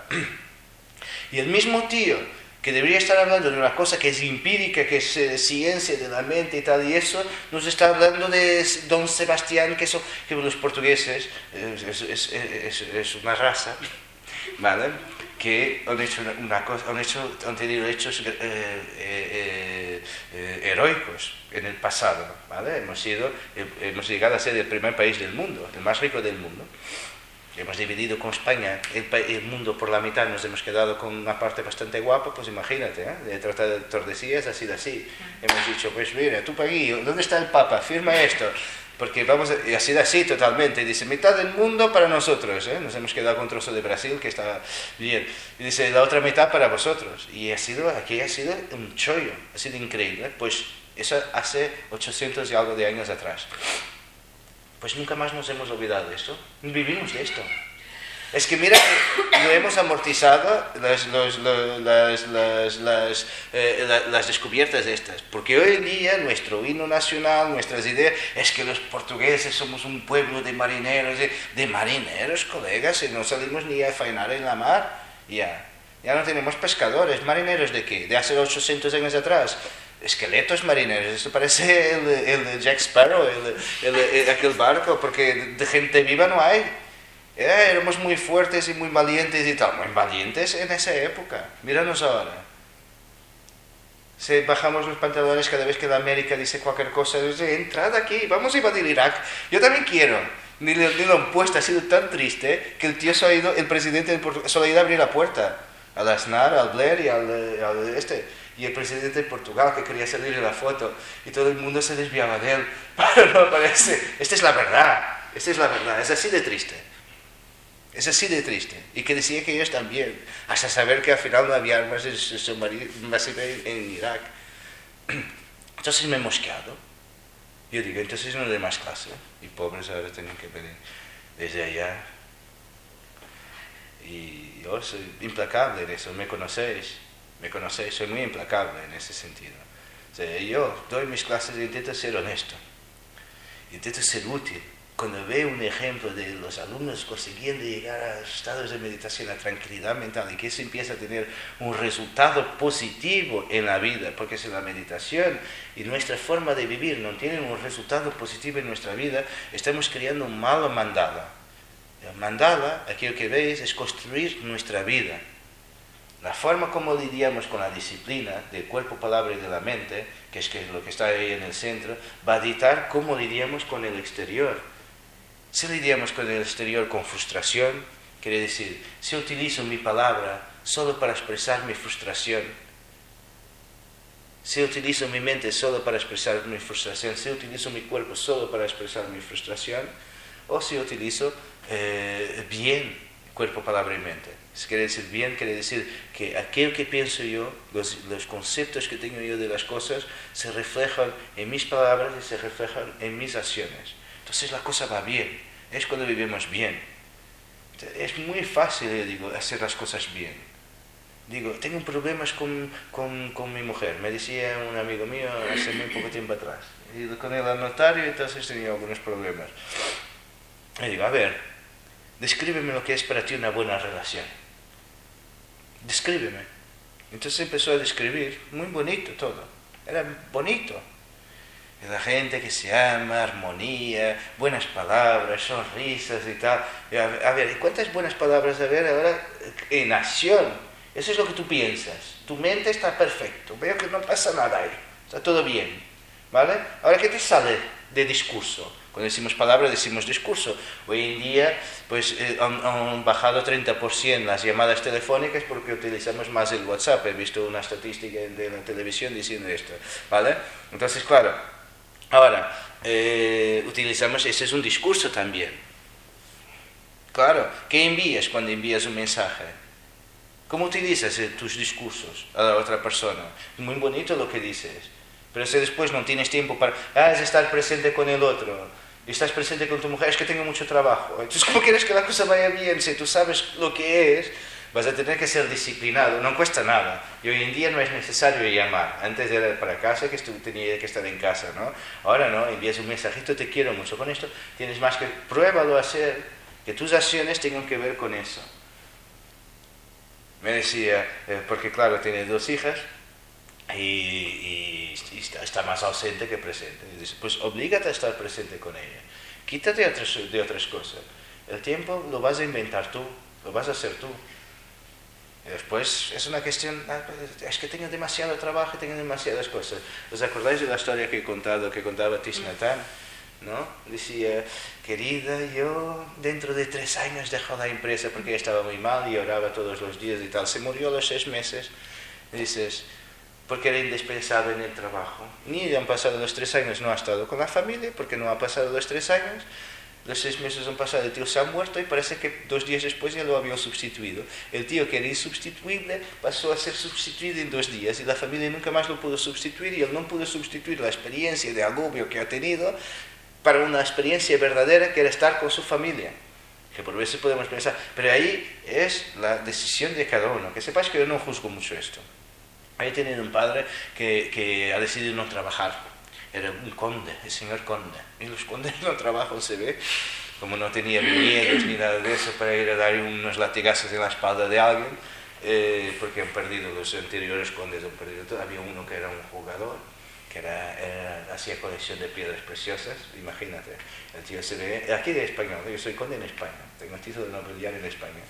A: Y el mismo tío que debería estar hablando de una cosa que es empírica, que es ciencia de la mente y tal, y eso, nos está hablando de Don Sebastián, que los portugueses, es una raza, ¿vale?, que han hecho una cosa, han tenido hechos heroicos en el pasado, ¿vale? Hemos llegado a ser el primer país del mundo, el más rico del mundo. Hemos dividido con España el mundo por la mitad, nos hemos quedado con una parte bastante guapa, pues imagínate, de tratar de Tordesillas ha sido así. Hemos dicho, pues mira, tú Paguillo, ¿dónde está el Papa? Firma esto. Porque y ha sido así totalmente. Dice, mitad del mundo para nosotros, nos hemos quedado con un trozo de Brasil que está bien. Y dice, la otra mitad para vosotros. Y aquí ha sido un chollo, ha sido increíble. Pues eso hace 800 y algo de años atrás. Pues nunca más nos hemos olvidado de esto. Vivimos de esto. Es que mira, lo hemos amortizado las descubiertas de estas. Porque hoy en día nuestro himno nacional, nuestras ideas, es que los portugueses somos un pueblo de marineros. De marineros, colegas, y no salimos ni a faenar en la mar. Ya no tenemos pescadores. ¿Marineros de qué? ¿De hace 800 años atrás? esqueletos marineros, esto parece el Jack Sparrow, aquel barco, porque de gente viva no hay. Éramos muy fuertes y muy valientes y tal, muy valientes en esa época, míranos ahora. Si bajamos los pantalones cada vez que la América dice cualquier cosa, dice, entrad aquí, vamos a invadir Irak, yo también quiero. Ni lo han puesto, ha sido tan triste que el tío el presidente solo ha ido a abrir la puerta al Aznar, al Blair y el presidente de Portugal que quería salir en la foto y todo el mundo se desviaba de él. Pero no aparece. Esta es la verdad, es así de triste. Es así de triste. Y que decía que ellos también, hasta saber que al final no había armas masivas en Irak. Entonces me he mosqueado. Yo digo, entonces no doy más clase. Y pobres ahora tienen que venir desde allá. Y yo soy implacable en eso, me conocéis, soy muy implacable en ese sentido. O sea, yo doy mis clases e intento ser honesto, intento ser útil. Cuando veo un ejemplo de los alumnos consiguiendo llegar a estados de meditación, a tranquilidad mental, y que eso empieza a tener un resultado positivo en la vida, porque si la meditación y nuestra forma de vivir no tienen un resultado positivo en nuestra vida, estamos creando un malo mandala. El mandala, aquello que veis, es construir nuestra vida. La forma como lidiamos con la disciplina del cuerpo, palabra y de la mente, que es lo que está ahí en el centro, va a dictar cómo lidiamos con el exterior. Si lidiamos con el exterior con frustración, quiere decir, si utilizo mi palabra solo para expresar mi frustración, si utilizo mi mente solo para expresar mi frustración, si utilizo mi cuerpo solo para expresar mi frustración, o si utilizo bien cuerpo, palabra y mente. Si quiere decir bien, quiere decir que aquello que pienso yo, los conceptos que tengo yo de las cosas, se reflejan en mis palabras y se reflejan en mis acciones. Entonces la cosa va bien, es cuando vivimos bien. Es muy fácil, yo digo, hacer las cosas bien. Digo, tengo problemas con mi mujer, me decía un amigo mío hace muy poco tiempo atrás. He ido con él al notario y entonces tenía algunos problemas. Y digo, a ver, descríbeme lo que es para ti una buena relación. Descríbeme. Entonces empezó a describir, muy bonito todo, era bonito. La gente que se ama, armonía, buenas palabras, sonrisas y tal. A ver, ¿cuántas buenas palabras? A ver, ahora, en acción. Eso es lo que tú piensas. Tu mente está perfecto. Veo que no pasa nada ahí. Está todo bien. ¿Vale? Ahora, ¿qué te sale de discurso? Cuando decimos palabra, decimos discurso. Hoy en día, pues, han bajado 30% las llamadas telefónicas porque utilizamos más el WhatsApp. He visto una estadística de la televisión diciendo esto. ¿Vale? Entonces, claro, ahora, utilizamos, ese es un discurso también. Claro, ¿qué envías cuando envías un mensaje? ¿Cómo utilizas tus discursos a la otra persona? Muy bonito lo que dices, pero si después no tienes tiempo para... es estar presente con el otro, estás presente con tu mujer, es que tengo mucho trabajo. Entonces, ¿cómo quieres que la cosa vaya bien? Si tú sabes lo que es, vas a tener que ser disciplinado, no cuesta nada. Y hoy en día no es necesario llamar. Antes era para casa, que tenía que estar en casa, ¿no? Ahora no, envías un mensajito, te quiero mucho. Con esto tienes más que... Pruébalo a hacer, que tus acciones tengan que ver con eso. Me decía, porque claro, tiene 2 hijas y está más ausente que presente. Y dice, pues oblígate a estar presente con ella. Quítate de otras cosas. El tiempo lo vas a inventar tú, lo vas a hacer tú. Y después es una cuestión, es que tengo demasiado trabajo, tengo demasiadas cosas. ¿Os acordáis de la historia que contaba Thich Nhat Hanh? ¿No? Decía, querida, yo dentro de 3 años dejo la empresa porque ella estaba muy mal y oraba todos los días y tal. Se murió a los 6 meses. Dices, porque era indispensable en el trabajo. Ni han pasado los 3 años, no ha estado con la familia, porque no ha pasado los 3 años. Los 6 meses han pasado, el tío se ha muerto y parece que 2 días después ya lo habían sustituido. El tío que era insubstituible pasó a ser sustituido en 2 días y la familia nunca más lo pudo sustituir y él no pudo sustituir la experiencia de agobio que ha tenido para una experiencia verdadera que era estar con su familia. Que por veces podemos pensar, pero ahí es la decisión de cada uno. Que sepáis que yo no juzgo mucho esto. He tenido un padre que ha decidido no trabajar. Era un conde, el señor conde. Y los condes no trabajan, se ve. Como no tenía miedos ni nada de eso para ir a dar unos latigazos en la espalda de alguien, porque han perdido los anteriores condes, han perdido todo. Había uno que era un jugador, que hacía colección de piedras preciosas, imagínate, el tío se ve, aquí de español, yo soy conde en España, tengo el título de nobiliario en España,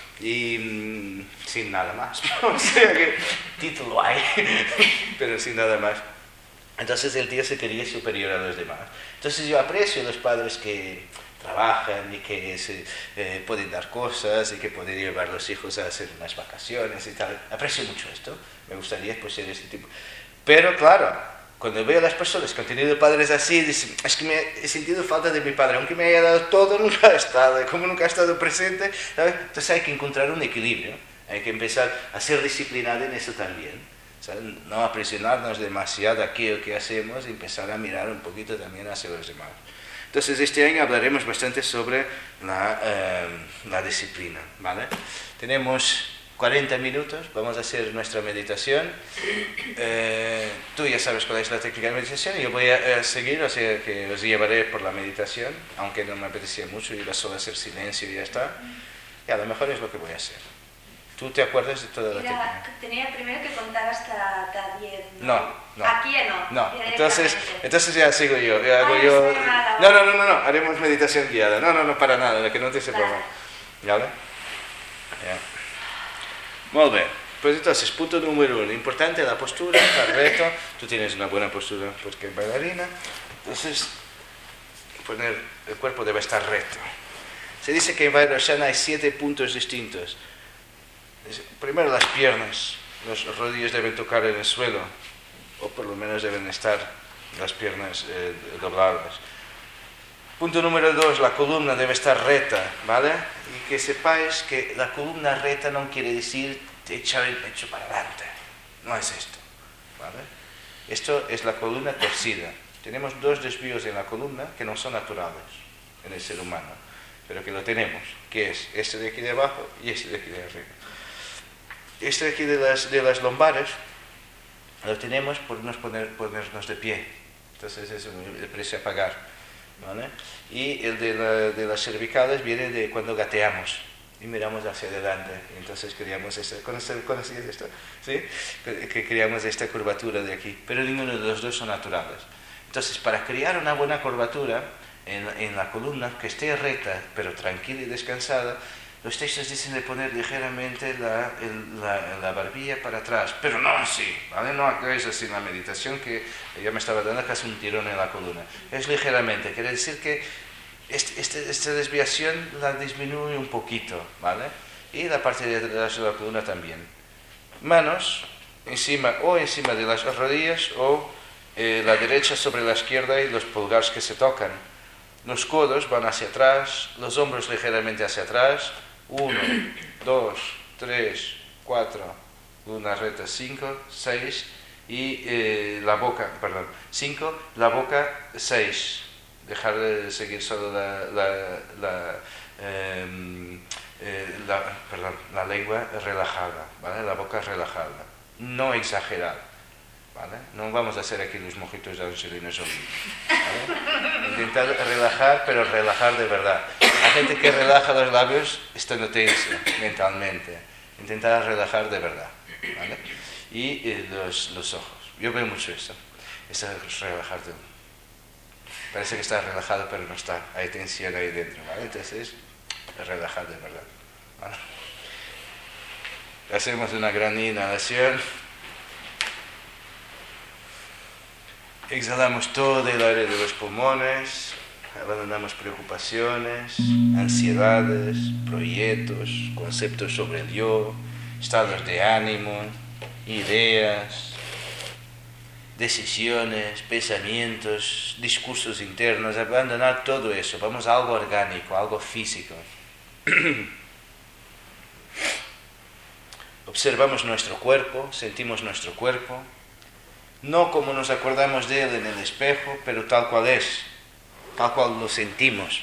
A: y sin nada más, o sea que título hay, pero sin nada más. Entonces el tío se creía superior a los demás. Entonces yo aprecio a los padres que trabajan y que se pueden dar cosas y que pueden llevar a los hijos a hacer unas vacaciones y tal. Aprecio mucho esto, me gustaría pues ser ese tipo. Pero claro, cuando veo a las personas que han tenido padres así, dicen, es que me he sentido falta de mi padre, aunque me haya dado todo, nunca ha estado, como nunca ha estado presente, ¿sabes? Entonces hay que encontrar un equilibrio, hay que empezar a ser disciplinado en eso también. ¿Sabes? No aprisionarnos demasiado aquí o que hacemos y empezar a mirar un poquito también hacia los demás. Entonces este año hablaremos bastante sobre la disciplina, ¿vale? Tenemos 40 minutos, vamos a hacer nuestra meditación. Tú ya sabes cuál es la técnica de meditación, yo voy a seguir, o sea que os llevaré por la meditación, aunque no me apetecía mucho, iba solo a hacer silencio y ya está. Y a lo mejor es lo que voy a hacer. ¿Tú te acuerdas de toda la técnica?
D: Tenía primero que contar hasta 10,
A: ¿no? No.
D: Aquí ya no.
A: No, entonces ya sigo yo. No, haremos meditación guiada. No, para nada, que no te sepa mal. ¿Vale? Ya. Muy bien. Pues entonces, punto número 1, importante la postura, estar recto. Tú tienes una buena postura porque es bailarina. Entonces, el cuerpo debe estar recto. Se dice que en Vajrasana hay 7 puntos distintos. Primero las piernas, los rodillas deben tocar en el suelo, o por lo menos deben estar las piernas dobladas. Punto número 2, la columna debe estar recta, ¿vale? Y que sepáis que la columna recta no quiere decir echar el pecho para adelante, no es esto, ¿vale? Esto es la columna torcida. Tenemos 2 desvíos en la columna que no son naturales en el ser humano, pero que lo tenemos, que es este de aquí de abajo y este de aquí de arriba. Este de aquí de las lumbares lo tenemos por ponernos de pie, entonces es el precio a pagar, ¿vale? Y el de las cervicales viene de cuando gateamos y miramos hacia adelante, entonces creamos ¿conocías esto? ¿Sí? Que creamos esta curvatura de aquí, pero ninguno de los dos son naturales. Entonces, para crear una buena curvatura en la columna, que esté recta pero tranquila y descansada, los textos dicen de poner ligeramente la barbilla para atrás, pero no así, ¿vale? No hagáis así en la meditación, que ya me estaba dando casi un tirón en la columna. Es ligeramente, quiere decir que esta desviación la disminuye un poquito, ¿vale? Y la parte de atrás de la columna también. Manos encima de las rodillas o la derecha sobre la izquierda y los pulgares que se tocan. Los codos van hacia atrás, los hombros ligeramente hacia atrás. 1, 2, 3, 4, una recta 5, 6 y la boca, 6. Dejar de seguir solo la lengua relajada, ¿vale? La boca relajada, no exagerar, ¿vale? No vamos a hacer aquí los mojitos de Angelina Jolie, ¿vale? Intentar relajar, pero relajar de verdad. La gente que relaja los labios está tenso mentalmente. Intentar relajar de verdad, ¿vale? Y los ojos. Yo veo mucho eso. Es relajar de... Parece que está relajado, pero no está. Hay tensión ahí dentro, ¿vale? Entonces, relajar de verdad, ¿vale? Hacemos una gran inhalación. Exhalamos todo el aire de los pulmones. Abandonamos preocupaciones, ansiedades, proyectos, conceptos sobre el yo, estados de ánimo, ideas, decisiones, pensamientos, discursos internos. Abandonar todo eso. Vamos a algo orgánico, algo físico. Observamos nuestro cuerpo, sentimos nuestro cuerpo, no como nos acordamos de él en el espejo, pero tal cual es. Tal cual lo sentimos.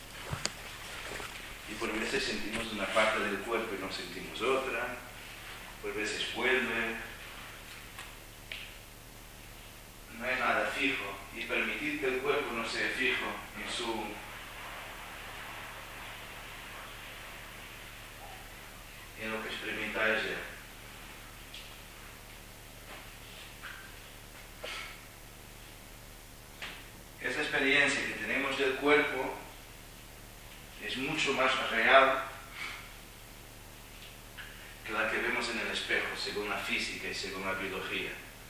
A: Y por veces sentimos una parte del cuerpo y no sentimos otra. Por veces vuelve. No hay nada fijo. Y permitir que el cuerpo no sea fijo en lo que experimentáis ya. esta experiencia que tenemos del cuerpo es mucho más real que la que vemos en el espejo, según la física y según la biología.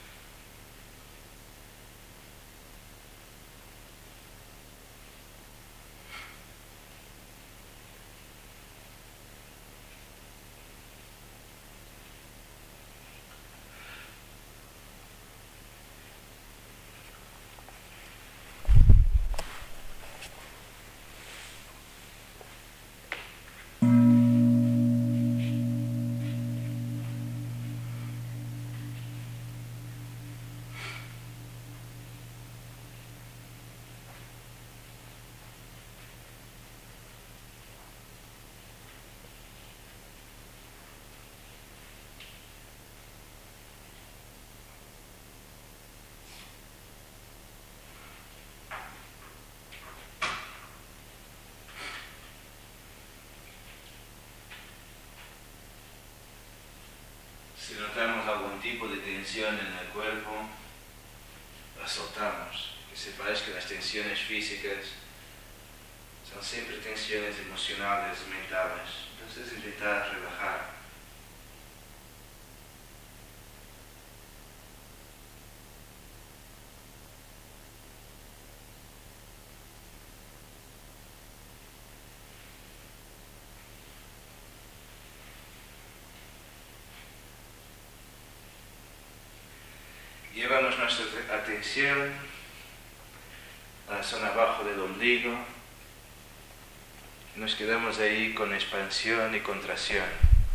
A: Si notamos algún tipo de tensión en el cuerpo, la soltamos. Que sepáis que las tensiones físicas son siempre tensiones emocionales, mentales. Entonces intentar relajar. Llevamos nuestra atención a la zona abajo del ombligo y nos quedamos ahí con expansión y contracción.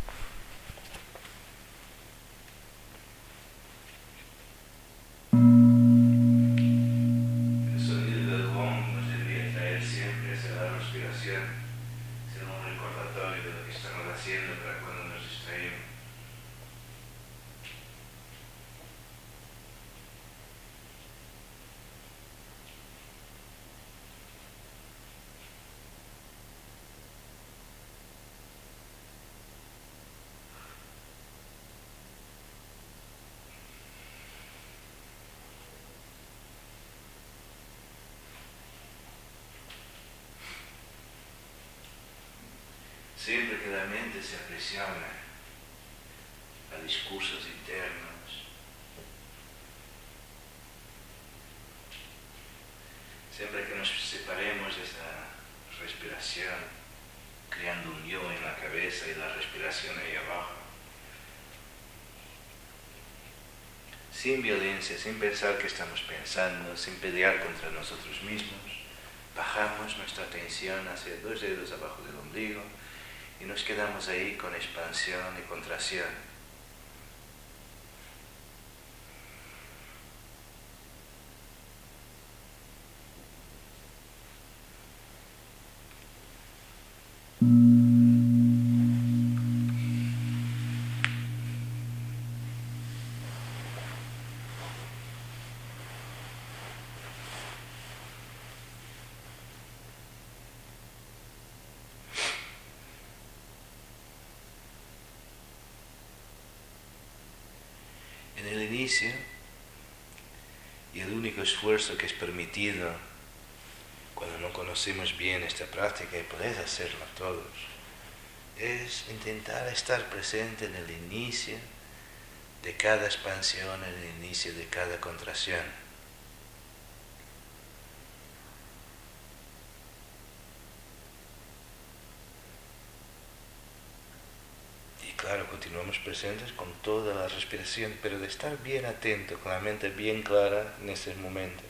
A: El sonido del gong nos debería traer siempre hacia la respiración, ser un recordatorio de lo que estamos haciendo para cuando nos distraemos. Siempre que la mente se aprisiona a discursos internos, siempre que nos separemos de esa respiración, creando un yo en la cabeza y la respiración ahí abajo, sin violencia, sin pensar que estamos pensando, sin pelear contra nosotros mismos, bajamos nuestra atención hacia 2 dedos abajo del ombligo, y nos quedamos ahí con expansión y contracción. En el inicio, y el único esfuerzo que es permitido cuando no conocemos bien esta práctica, y podéis hacerlo todos, es intentar estar presente en el inicio de cada expansión, en el inicio de cada contracción. Claro, continuamos presentes con toda la respiración, pero de estar bien atento, con la mente bien clara en ese momento.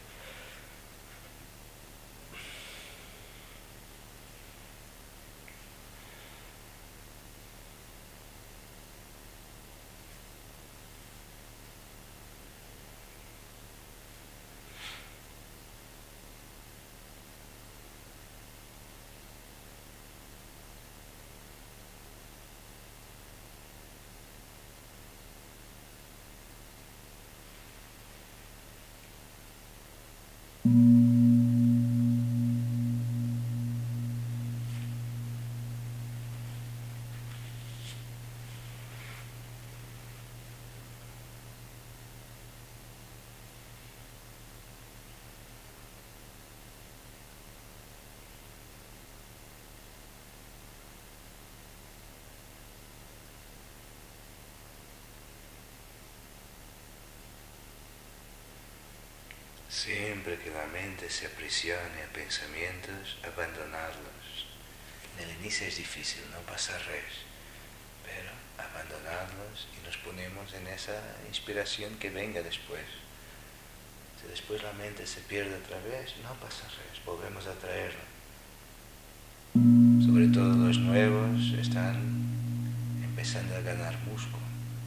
A: Siempre que la mente se aprisione a pensamientos, abandonarlos. En el inicio es difícil, no pasa res, pero abandonarlos y nos ponemos en esa inspiración que venga después. Si después la mente se pierde otra vez, no pasa res, volvemos a traerla. Sobre todo los nuevos están empezando a ganar músculo.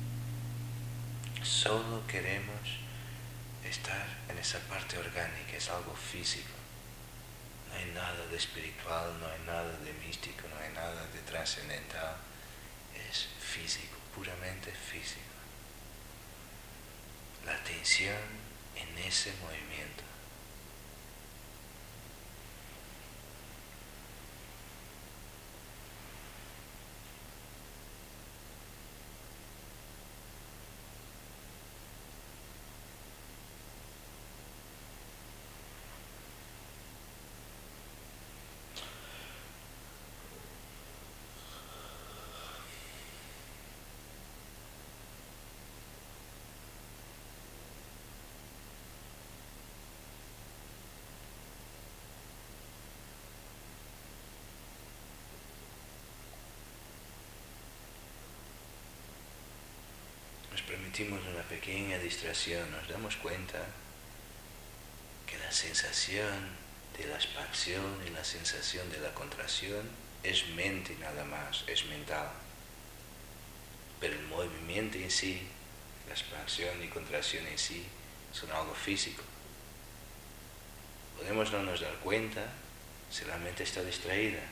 A: Solo queremos estar en esa parte orgánica, es algo físico. No hay nada de espiritual, no hay nada de místico, no hay nada de trascendental. Es físico, puramente físico. La atención en ese movimiento. Nos permitimos una pequeña distracción, nos damos cuenta que la sensación de la expansión y la sensación de la contracción es mente nada más, es mental. Pero el movimiento en sí, la expansión y contracción en sí, son algo físico. Podemos no nos dar cuenta si la mente está distraída.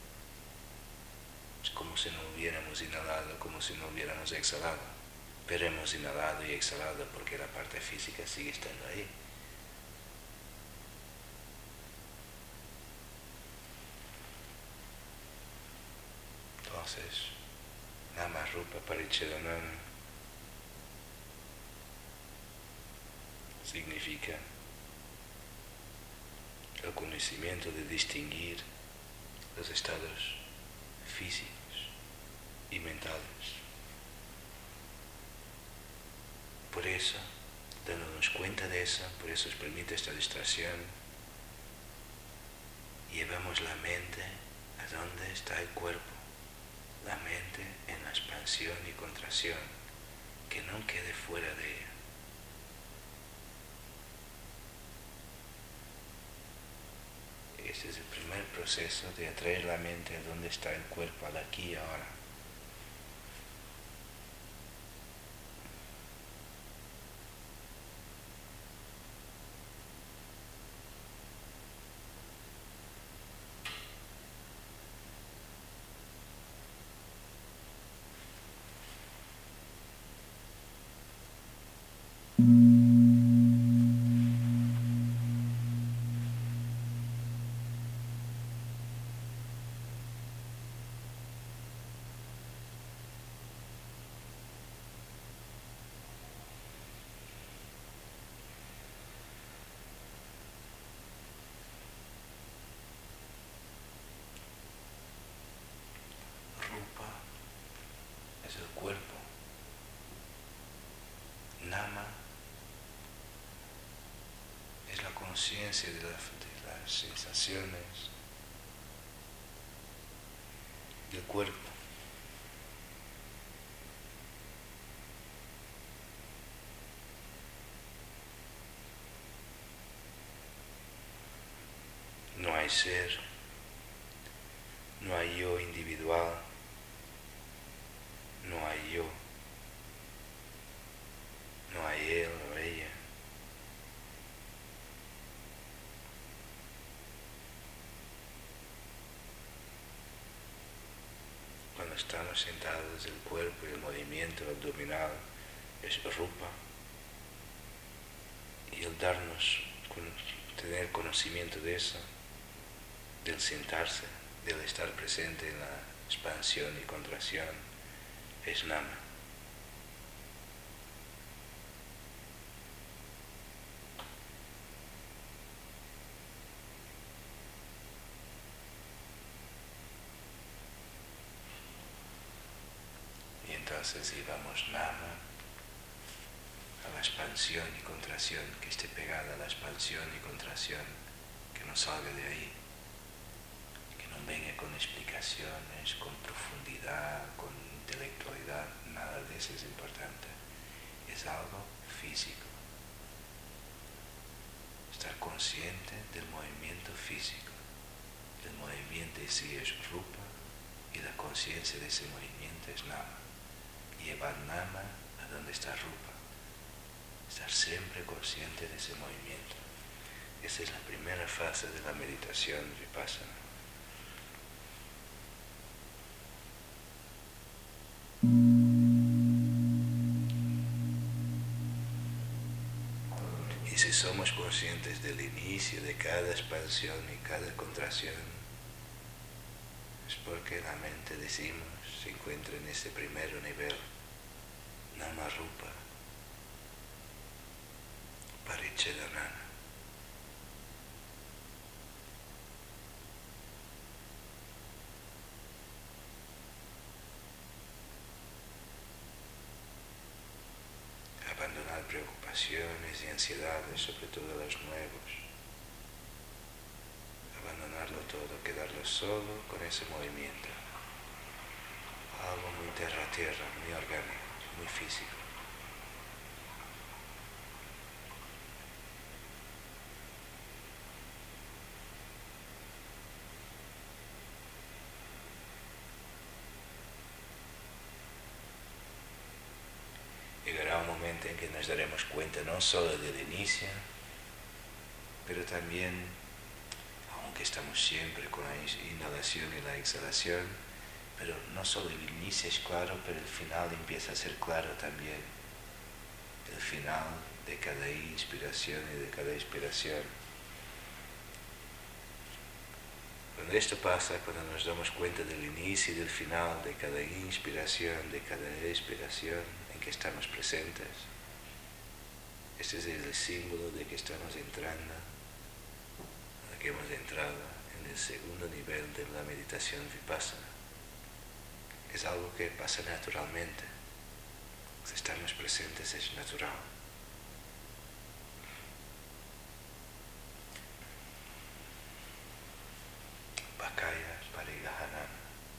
A: Es como si no hubiéramos inhalado, como si no hubiéramos exhalado. Pero hemos inhalado y exhalado porque la parte física sigue estando ahí. Entonces, Nama Rupa Parichidanana significa el conocimiento de distinguir los estados físicos y mentales. Por eso, dándonos cuenta de eso, por eso nos permite esta distracción, llevamos la mente a donde está el cuerpo, la mente en la expansión y contracción, que no quede fuera de ella. Este es el primer proceso de atraer la mente a donde está el cuerpo, al aquí y ahora. Rupa es el cuerpo. Nama es la conciencia de las sensaciones del cuerpo. No hay ser, no hay yo individual, no hay yo, no hay él o ella. Cuando estamos sentados, el cuerpo y el movimiento abdominal es rupa, y el tener conocimiento de eso, del sentarse, del estar presente en la expansión y contracción, es nama. Y entonces llevamos nama a la expansión y contracción, que esté pegada a la expansión y contracción, que no salga de ahí, que no venga con explicaciones, con profundidad, con intelectualidad, nada de eso es importante. Es algo físico. Estar consciente del movimiento físico. El movimiento en sí es rupa y la conciencia de ese movimiento es nama. Llevar nama a donde está rupa. Estar siempre consciente de ese movimiento. Esa es la primera fase de la meditación vipassana. Y si somos conscientes del inicio de cada expansión y cada contracción, es porque la mente, decimos, se encuentra en ese primer nivel, nama rupa, paricchedanana. Abandonar preocupaciones y ansiedades, sobre todo los nuevos. Abandonarlo todo, quedarlo solo con ese movimiento. Algo muy tierra-tierra, muy orgánico, muy físico. Llegará un momento en que nos daremos cuenta no solo del inicio, pero también, aunque estamos siempre con la inhalación y la exhalación, pero no solo el inicio es claro, pero el final empieza a ser claro también. El final de cada inspiración y de cada expiración. Cuando esto pasa, cuando nos damos cuenta del inicio y del final de cada inspiración, de cada expiración en que estamos presentes, este es el símbolo de que estamos entrando, de que hemos entrado en el segundo nivel de la meditación vipassana. Es algo que pasa naturalmente. Si estamos presentes es natural. Vakaya Parigahanana.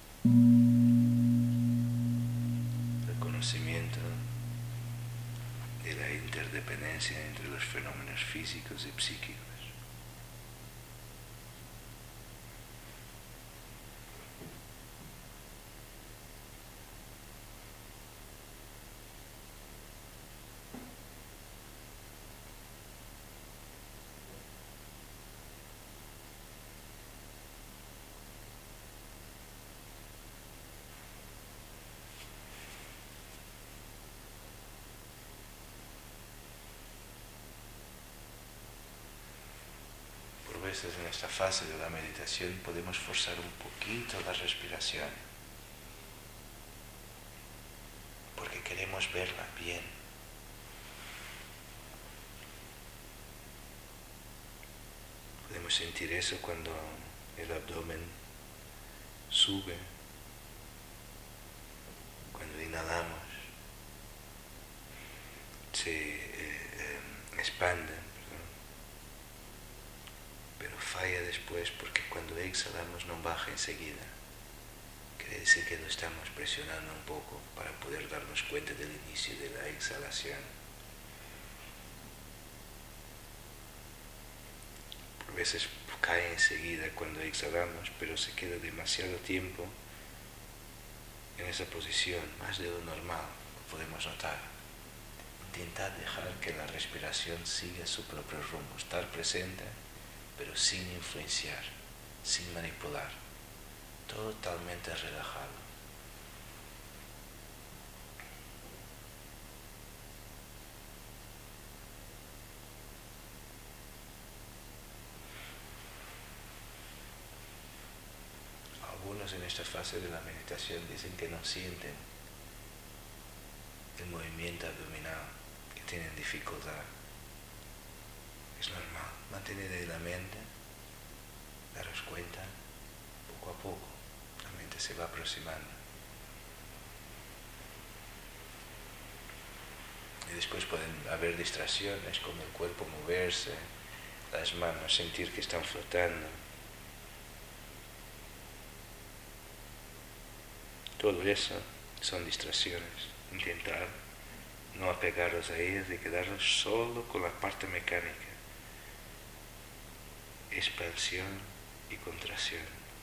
A: El conocimiento de la interdependencia entre los fenómenos físicos y psíquicos. A veces en esta fase de la meditación podemos forzar un poquito la respiración porque queremos verla bien. Podemos sentir eso cuando el abdomen sube, cuando inhalamos, se expande. Pero falla después porque cuando exhalamos no baja enseguida. Quiere decir que lo estamos presionando un poco para poder darnos cuenta del inicio de la exhalación. A veces cae enseguida cuando exhalamos, pero se queda demasiado tiempo en esa posición, más de lo normal, lo podemos notar. Intentar dejar que la respiración siga su propio rumbo, estar presente, pero sin influenciar, sin manipular, totalmente relajado. Algunos en esta fase de la meditación dicen que no sienten el movimiento abdominal, que tienen dificultad. Es normal, mantener la mente, daros cuenta, poco a poco, la mente se va aproximando. Y después pueden haber distracciones como el cuerpo moverse, las manos sentir que están flotando. Todo eso son distracciones. Intentar no apegarlos a ellas y quedarnos solo con la parte mecánica. Expansión y contracción.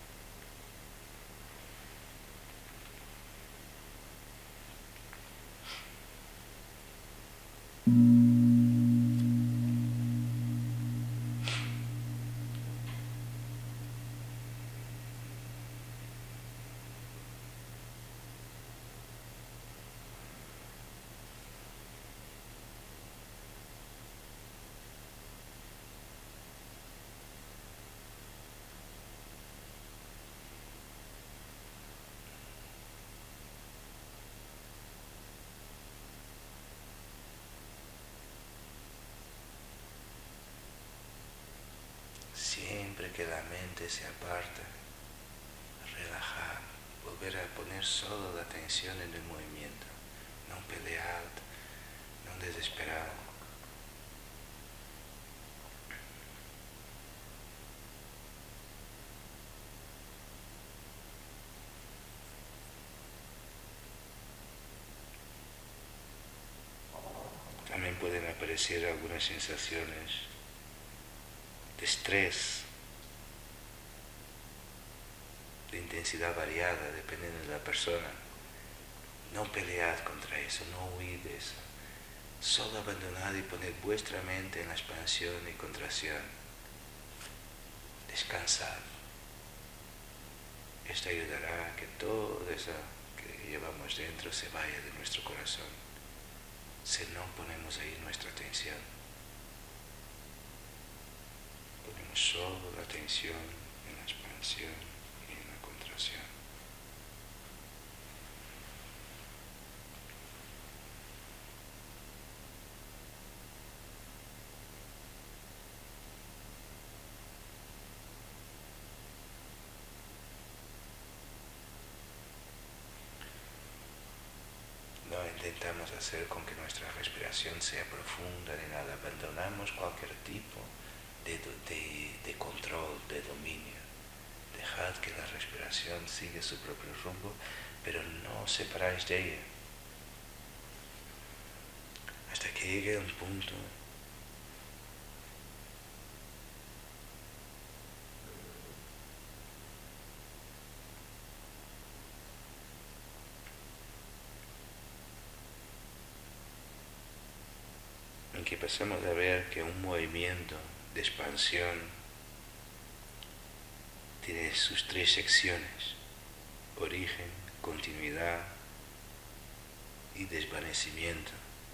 A: Siempre que la mente se aparta, relajar, volver a poner solo la atención en el movimiento, no pelear, no desesperar. También pueden aparecer algunas sensaciones de estrés, de intensidad variada, dependiendo de la persona. No pelead contra eso, no huid de eso. Solo abandonad y poned vuestra mente en la expansión y contracción. Descansad. Esto ayudará a que todo eso que llevamos dentro se vaya de nuestro corazón, si no ponemos ahí nuestra atención. Ponemos solo la atención en la expansión y en la contracción. No intentamos hacer con que nuestra respiración sea profunda ni nada. Abandonamos cualquier tipo de control, de dominio. Dejad que la respiración siga su propio rumbo, pero no os separáis de ella. Hasta que llegue a un punto en que pasamos a ver que un movimiento de expansión tiene sus tres secciones: origen, continuidad y desvanecimiento.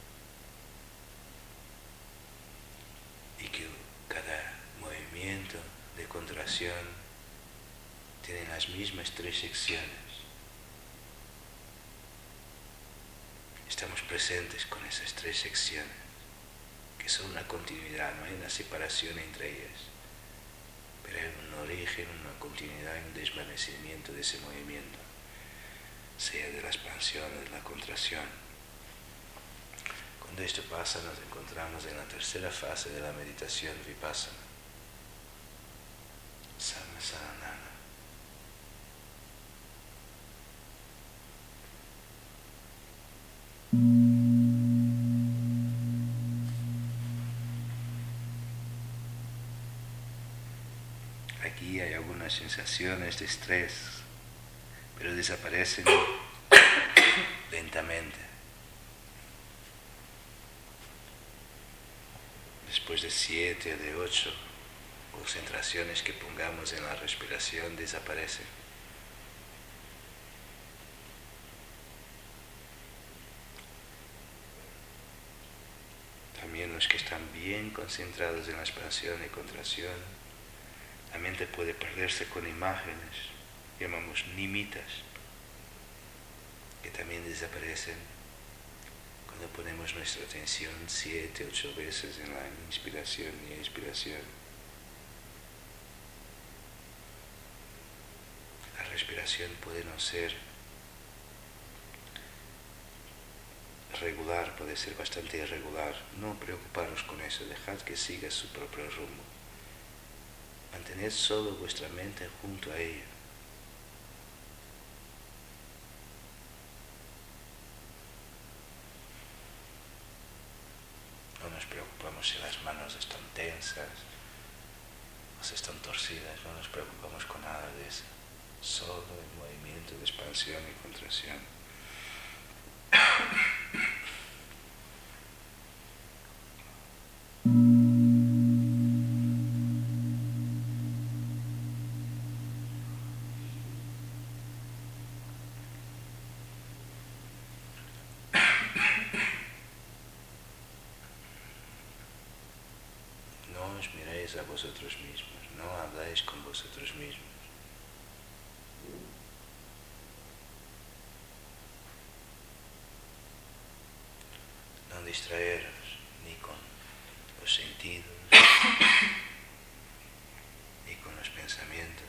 A: Y que cada movimiento de contracción tiene las mismas tres secciones. Estamos presentes con esas tres secciones, que son una continuidad, no hay una separación entre ellas, pero hay un origen, una continuidad y un desvanecimiento de ese movimiento, sea de la expansión o de la contracción. Cuando esto pasa, nos encontramos en la tercera fase de la meditación vipassana, Sammasanana. Aquí hay algunas sensaciones de estrés, pero desaparecen lentamente. Después de 7 o de 8 concentraciones que pongamos en la respiración, desaparecen. También los que están bien concentrados en la expansión y contracción, la mente puede perderse con imágenes, llamamos nimitas, que también desaparecen cuando ponemos nuestra atención 7, 8 veces en la inspiración y expiración. La respiración puede no ser regular, puede ser bastante irregular. No preocuparos con eso, dejad que siga su propio rumbo. Mantened solo vuestra mente junto a ella. No nos preocupamos si las manos están tensas o si están torcidas, no nos preocupamos con nada de eso. Solo el movimiento de expansión y contracción. No os miréis a vosotros mismos, no habláis con vosotros mismos. No distraeros ni con los sentidos, ni con los pensamientos.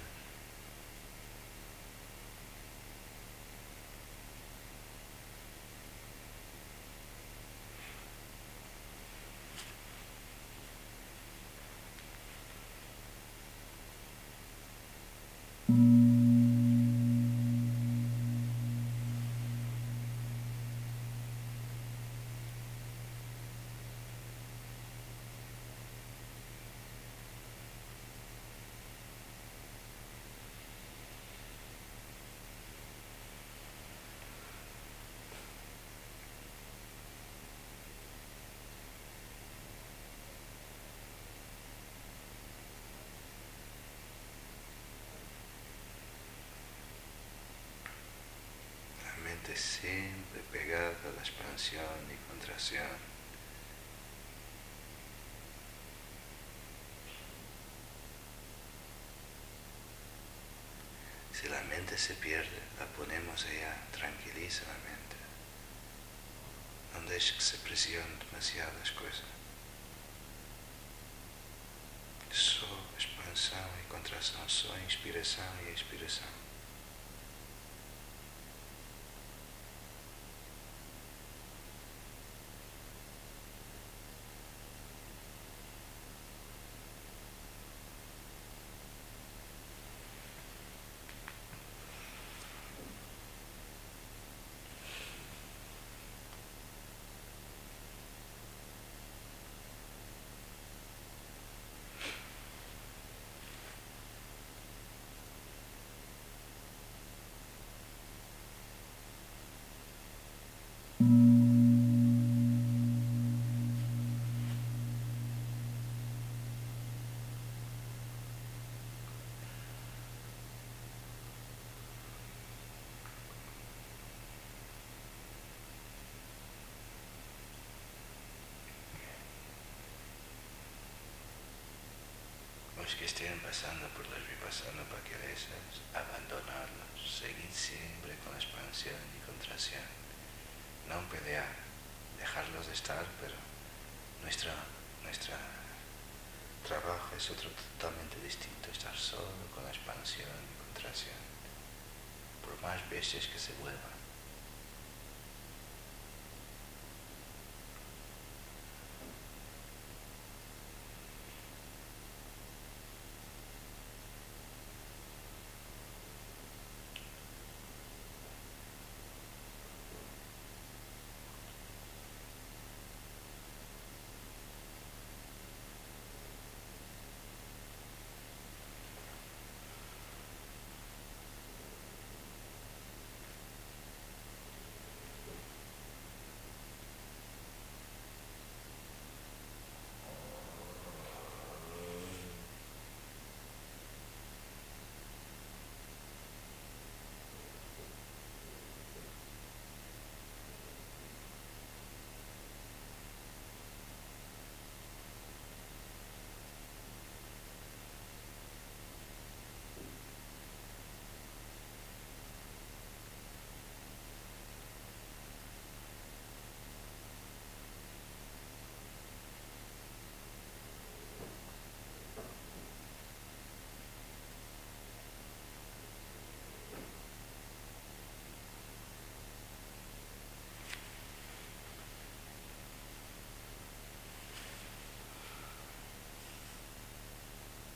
A: Siempre pegada a la expansión y contracción. Si la mente se pierde, la ponemos allá, tranquiliza la mente. No dejes que se presionen demasiadas cosas. Solo expansión y contracción, solo inspiración y expiración. Los que estén pasando por los vipassana paqueresas, abandonarlos, seguir siempre con la expansión y contracción, no pelear, dejarlos de estar, pero nuestro trabajo es otro totalmente distinto, estar solo con la expansión y contracción, por más veces que se vuelvan.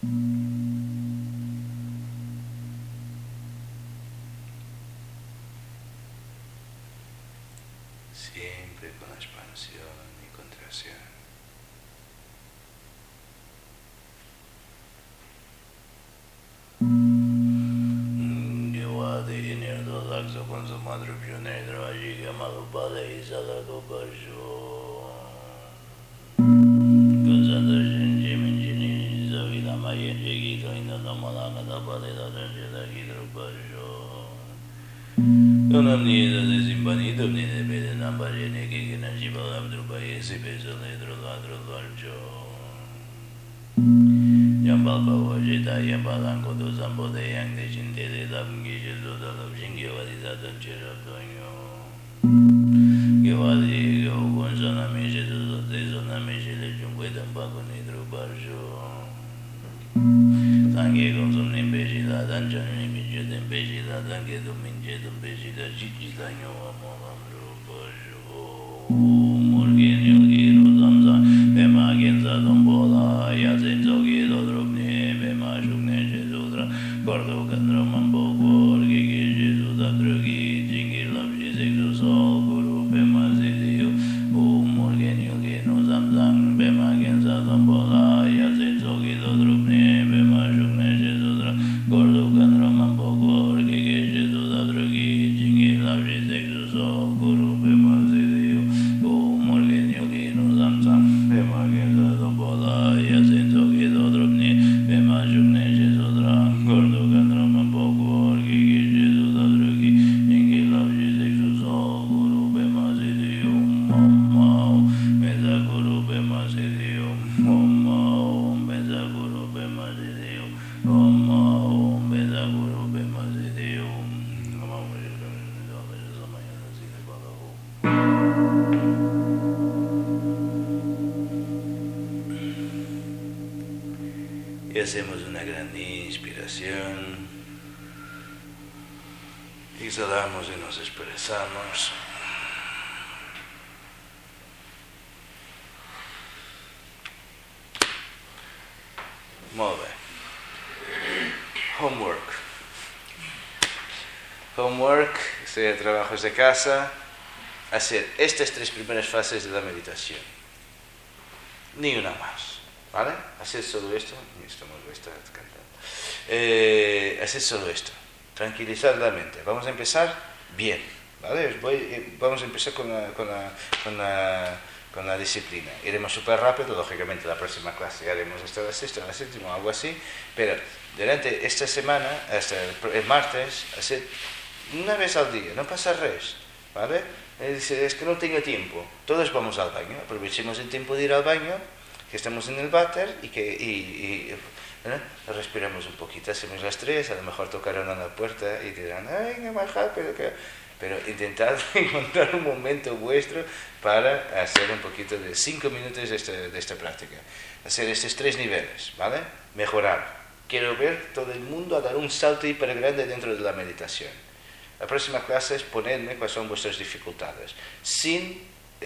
A: Siempre con expansión y contracción. Con su madre pionera, allí llamado Padre y Salado Bajo. Con Santa Shinji, Minjini, Zavila Mayen, Jigito, Inda Malaka, Padre, Santa Hidro Bajo. Con Amnida de Simbanito, ni de Pede Nambarene, que Najibalam, Drubaye, Sipeso, Ledro, Ladro, Larjo. Yambal Pavajita, Yambalanko, Dozambo, de Yang, de Jinde, de Lamgi, Jesu, de Labjingi, Vadizatan, Cherabdoño. Gevadi, Gonzanami, Jesu, de Zonami, Jele, Jumwe, Dambago, Nidro, Barjo. Sangue, Gonzom, Nimbejila, Danjan, Nimije, Dembejila, Dange, Dominje, Dombejila, Jijila, Amolam, Barjo. Morgan, Yogiro, Zamza, Bema, Genza, Dombola, Yazin, Zogi, Dodrobni, Bema, Shukne, Jesudra, Gordo, Kandra, Mambo, Borgi, Jesuda, Drugi, Jingi, Labji, Sexu, Sol, Guru, Bema, Zidio, Morgan, Yogino, Zamzang, Bema, Genza, Dombola, Yazin, Zogi, Dodrobni, Bema, Shukne, Jesudra, Gordo, Kandra, Mambo, Borgi, Jesuda, Drugi, Jingi, Labji, Sexu, Sol, Guru, Bema, Zidio, Morgan, Yogino, Zamzang, Bema, Genza, Dombola, Yazin, Zogi, Dodrobni, Bema, Shukne, Jesudra, Gordo, Kandra, Mambo, Borgi, Jesuda, Drugi, Jingi, Labji, Sexu, Sol, Guru, Bema, Zidio, Mama, Meza, Guru, Bema, Zidio, Mama, Meza, Guru, Bema, Zidio, Mama, Meza, Guru, Bema, Zidio, y hacemos una gran inspiración, exhalamos y nos expresamos. Muy bien. Homework. Homework, sería trabajos de casa, hacer estas 3 primeras fases de la meditación. Ni una más, ¿vale? Hacer solo esto, hacer solo esto, tranquilizar la mente. Vamos a empezar bien, ¿vale? Vamos a empezar con la disciplina. Iremos súper rápido, lógicamente la próxima clase haremos hasta la sexta, la séptima, algo así, pero durante esta semana, hasta el martes, hacer una vez al día, no pasa res, ¿vale? Es que no tengo tiempo. Todos vamos al baño, aprovechemos el tiempo de ir al baño, que estamos en el váter y respiramos un poquito, hacemos las 3, a lo mejor tocarán a la puerta y dirán, ay, no baja, pero intentad encontrar un momento vuestro para hacer un poquito de 5 minutos de esta práctica. Hacer estos 3 niveles, ¿vale? Mejorar. Quiero ver todo el mundo a dar un salto hiper grande dentro de la meditación. La próxima clase es ponerme cuáles son vuestras dificultades, sin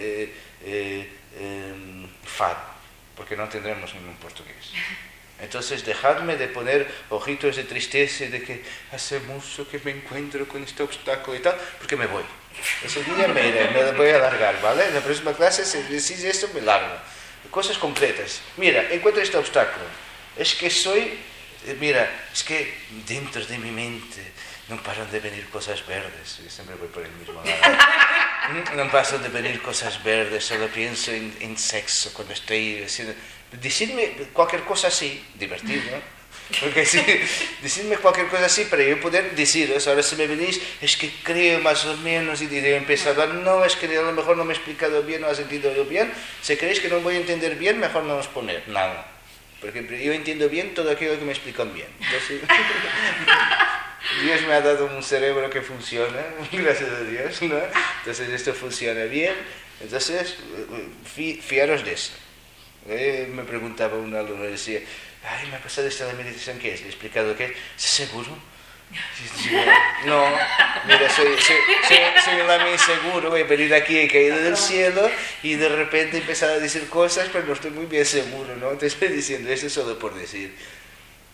A: fado, porque no tendremos ningún portugués. Entonces dejadme de poner ojitos de tristeza y de que hace mucho que me encuentro con este obstáculo y tal, porque me voy. Ese día me voy a largar, ¿vale? En la próxima clase, si decís esto, me largo. Cosas concretas. Mira, encuentro este obstáculo. Es que es que dentro de mi mente no paran de venir cosas verdes. Yo siempre voy por el mismo lado. No pasan de venir cosas verdes, solo pienso en sexo cuando estoy haciendo... Decidme cualquier cosa así, divertido, ¿no? Porque sí, decidme cualquier cosa así para yo poder deciros. Ahora si me venís, es que creo más o menos y de empezar a hablar, no, es que a lo mejor no me he explicado bien, no he sentido yo bien. Si creéis que no voy a entender bien, mejor no os poner nada. Porque yo entiendo bien todo aquello que me explican bien. Entonces, Dios me ha dado un cerebro que funciona, gracias a Dios, ¿no? Entonces esto funciona bien. Entonces, fiaros de eso. Me preguntaba un alumno, decía, ay, me ha pasado esta de meditación, ¿qué es? Le he explicado qué es. ¿Seguro? No, mira, soy un amigo inseguro, he venido aquí, he caído del cielo y de repente he empezado a decir cosas, pero no estoy muy bien seguro, ¿no? Te estoy diciendo eso solo por decir.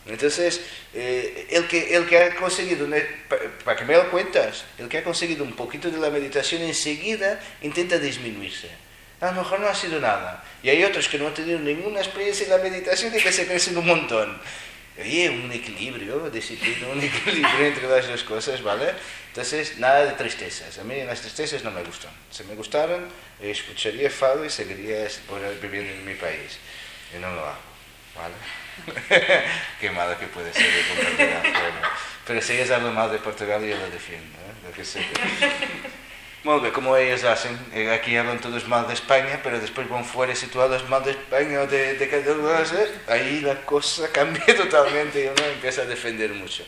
A: Entonces, el que ha conseguido, para que me lo cuentas, el que ha conseguido un poquito de la meditación enseguida intenta disminuirse. A lo mejor no ha sido nada. Y hay otros que no han tenido ninguna experiencia en la meditación y que se crecen un montón. Oye, un equilibrio, disciplina, un equilibrio entre las dos cosas, ¿vale? Entonces, nada de tristezas. A mí las tristezas no me gustan. Si me gustaran, escucharía fado y seguiría viviendo en mi país. Y no lo hago, ¿vale? Qué malo que puede ser de Portugal. Pero si ellos hablan mal de Portugal, yo lo defiendo, ¿eh? Lo que sea. Muy bien, como ellos hacen, aquí hablan todos mal de España, pero después van fuera situados mal de España o de Cataluña, ahí la cosa cambia totalmente y uno empieza a defender mucho.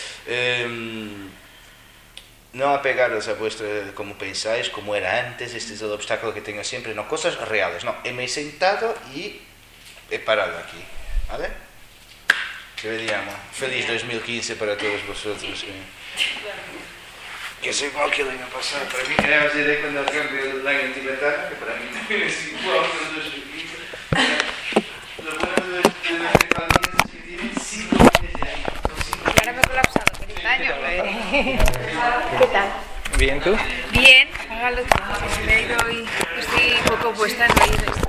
A: No apegaros a vuestro, como pensáis, como era antes, este es el obstáculo que tengo siempre, no, cosas reales, no, me he sentado y he parado aquí, ¿vale? Que veríamos, feliz 2015 para todos vosotros. Que es igual que el año pasado. Para mí era de cuando el cambio del año tibetano, que para mí también es igual que el 2015. Lo bueno de los tibetanos es que tienen 5 millones de años.
E: Y ahora me he colapsado, feliz año. ¿Qué tal?
F: Bien, ¿tú?
E: Bien, hágalo tú. Me he ido hoy, estoy un poco puesta, no he ido.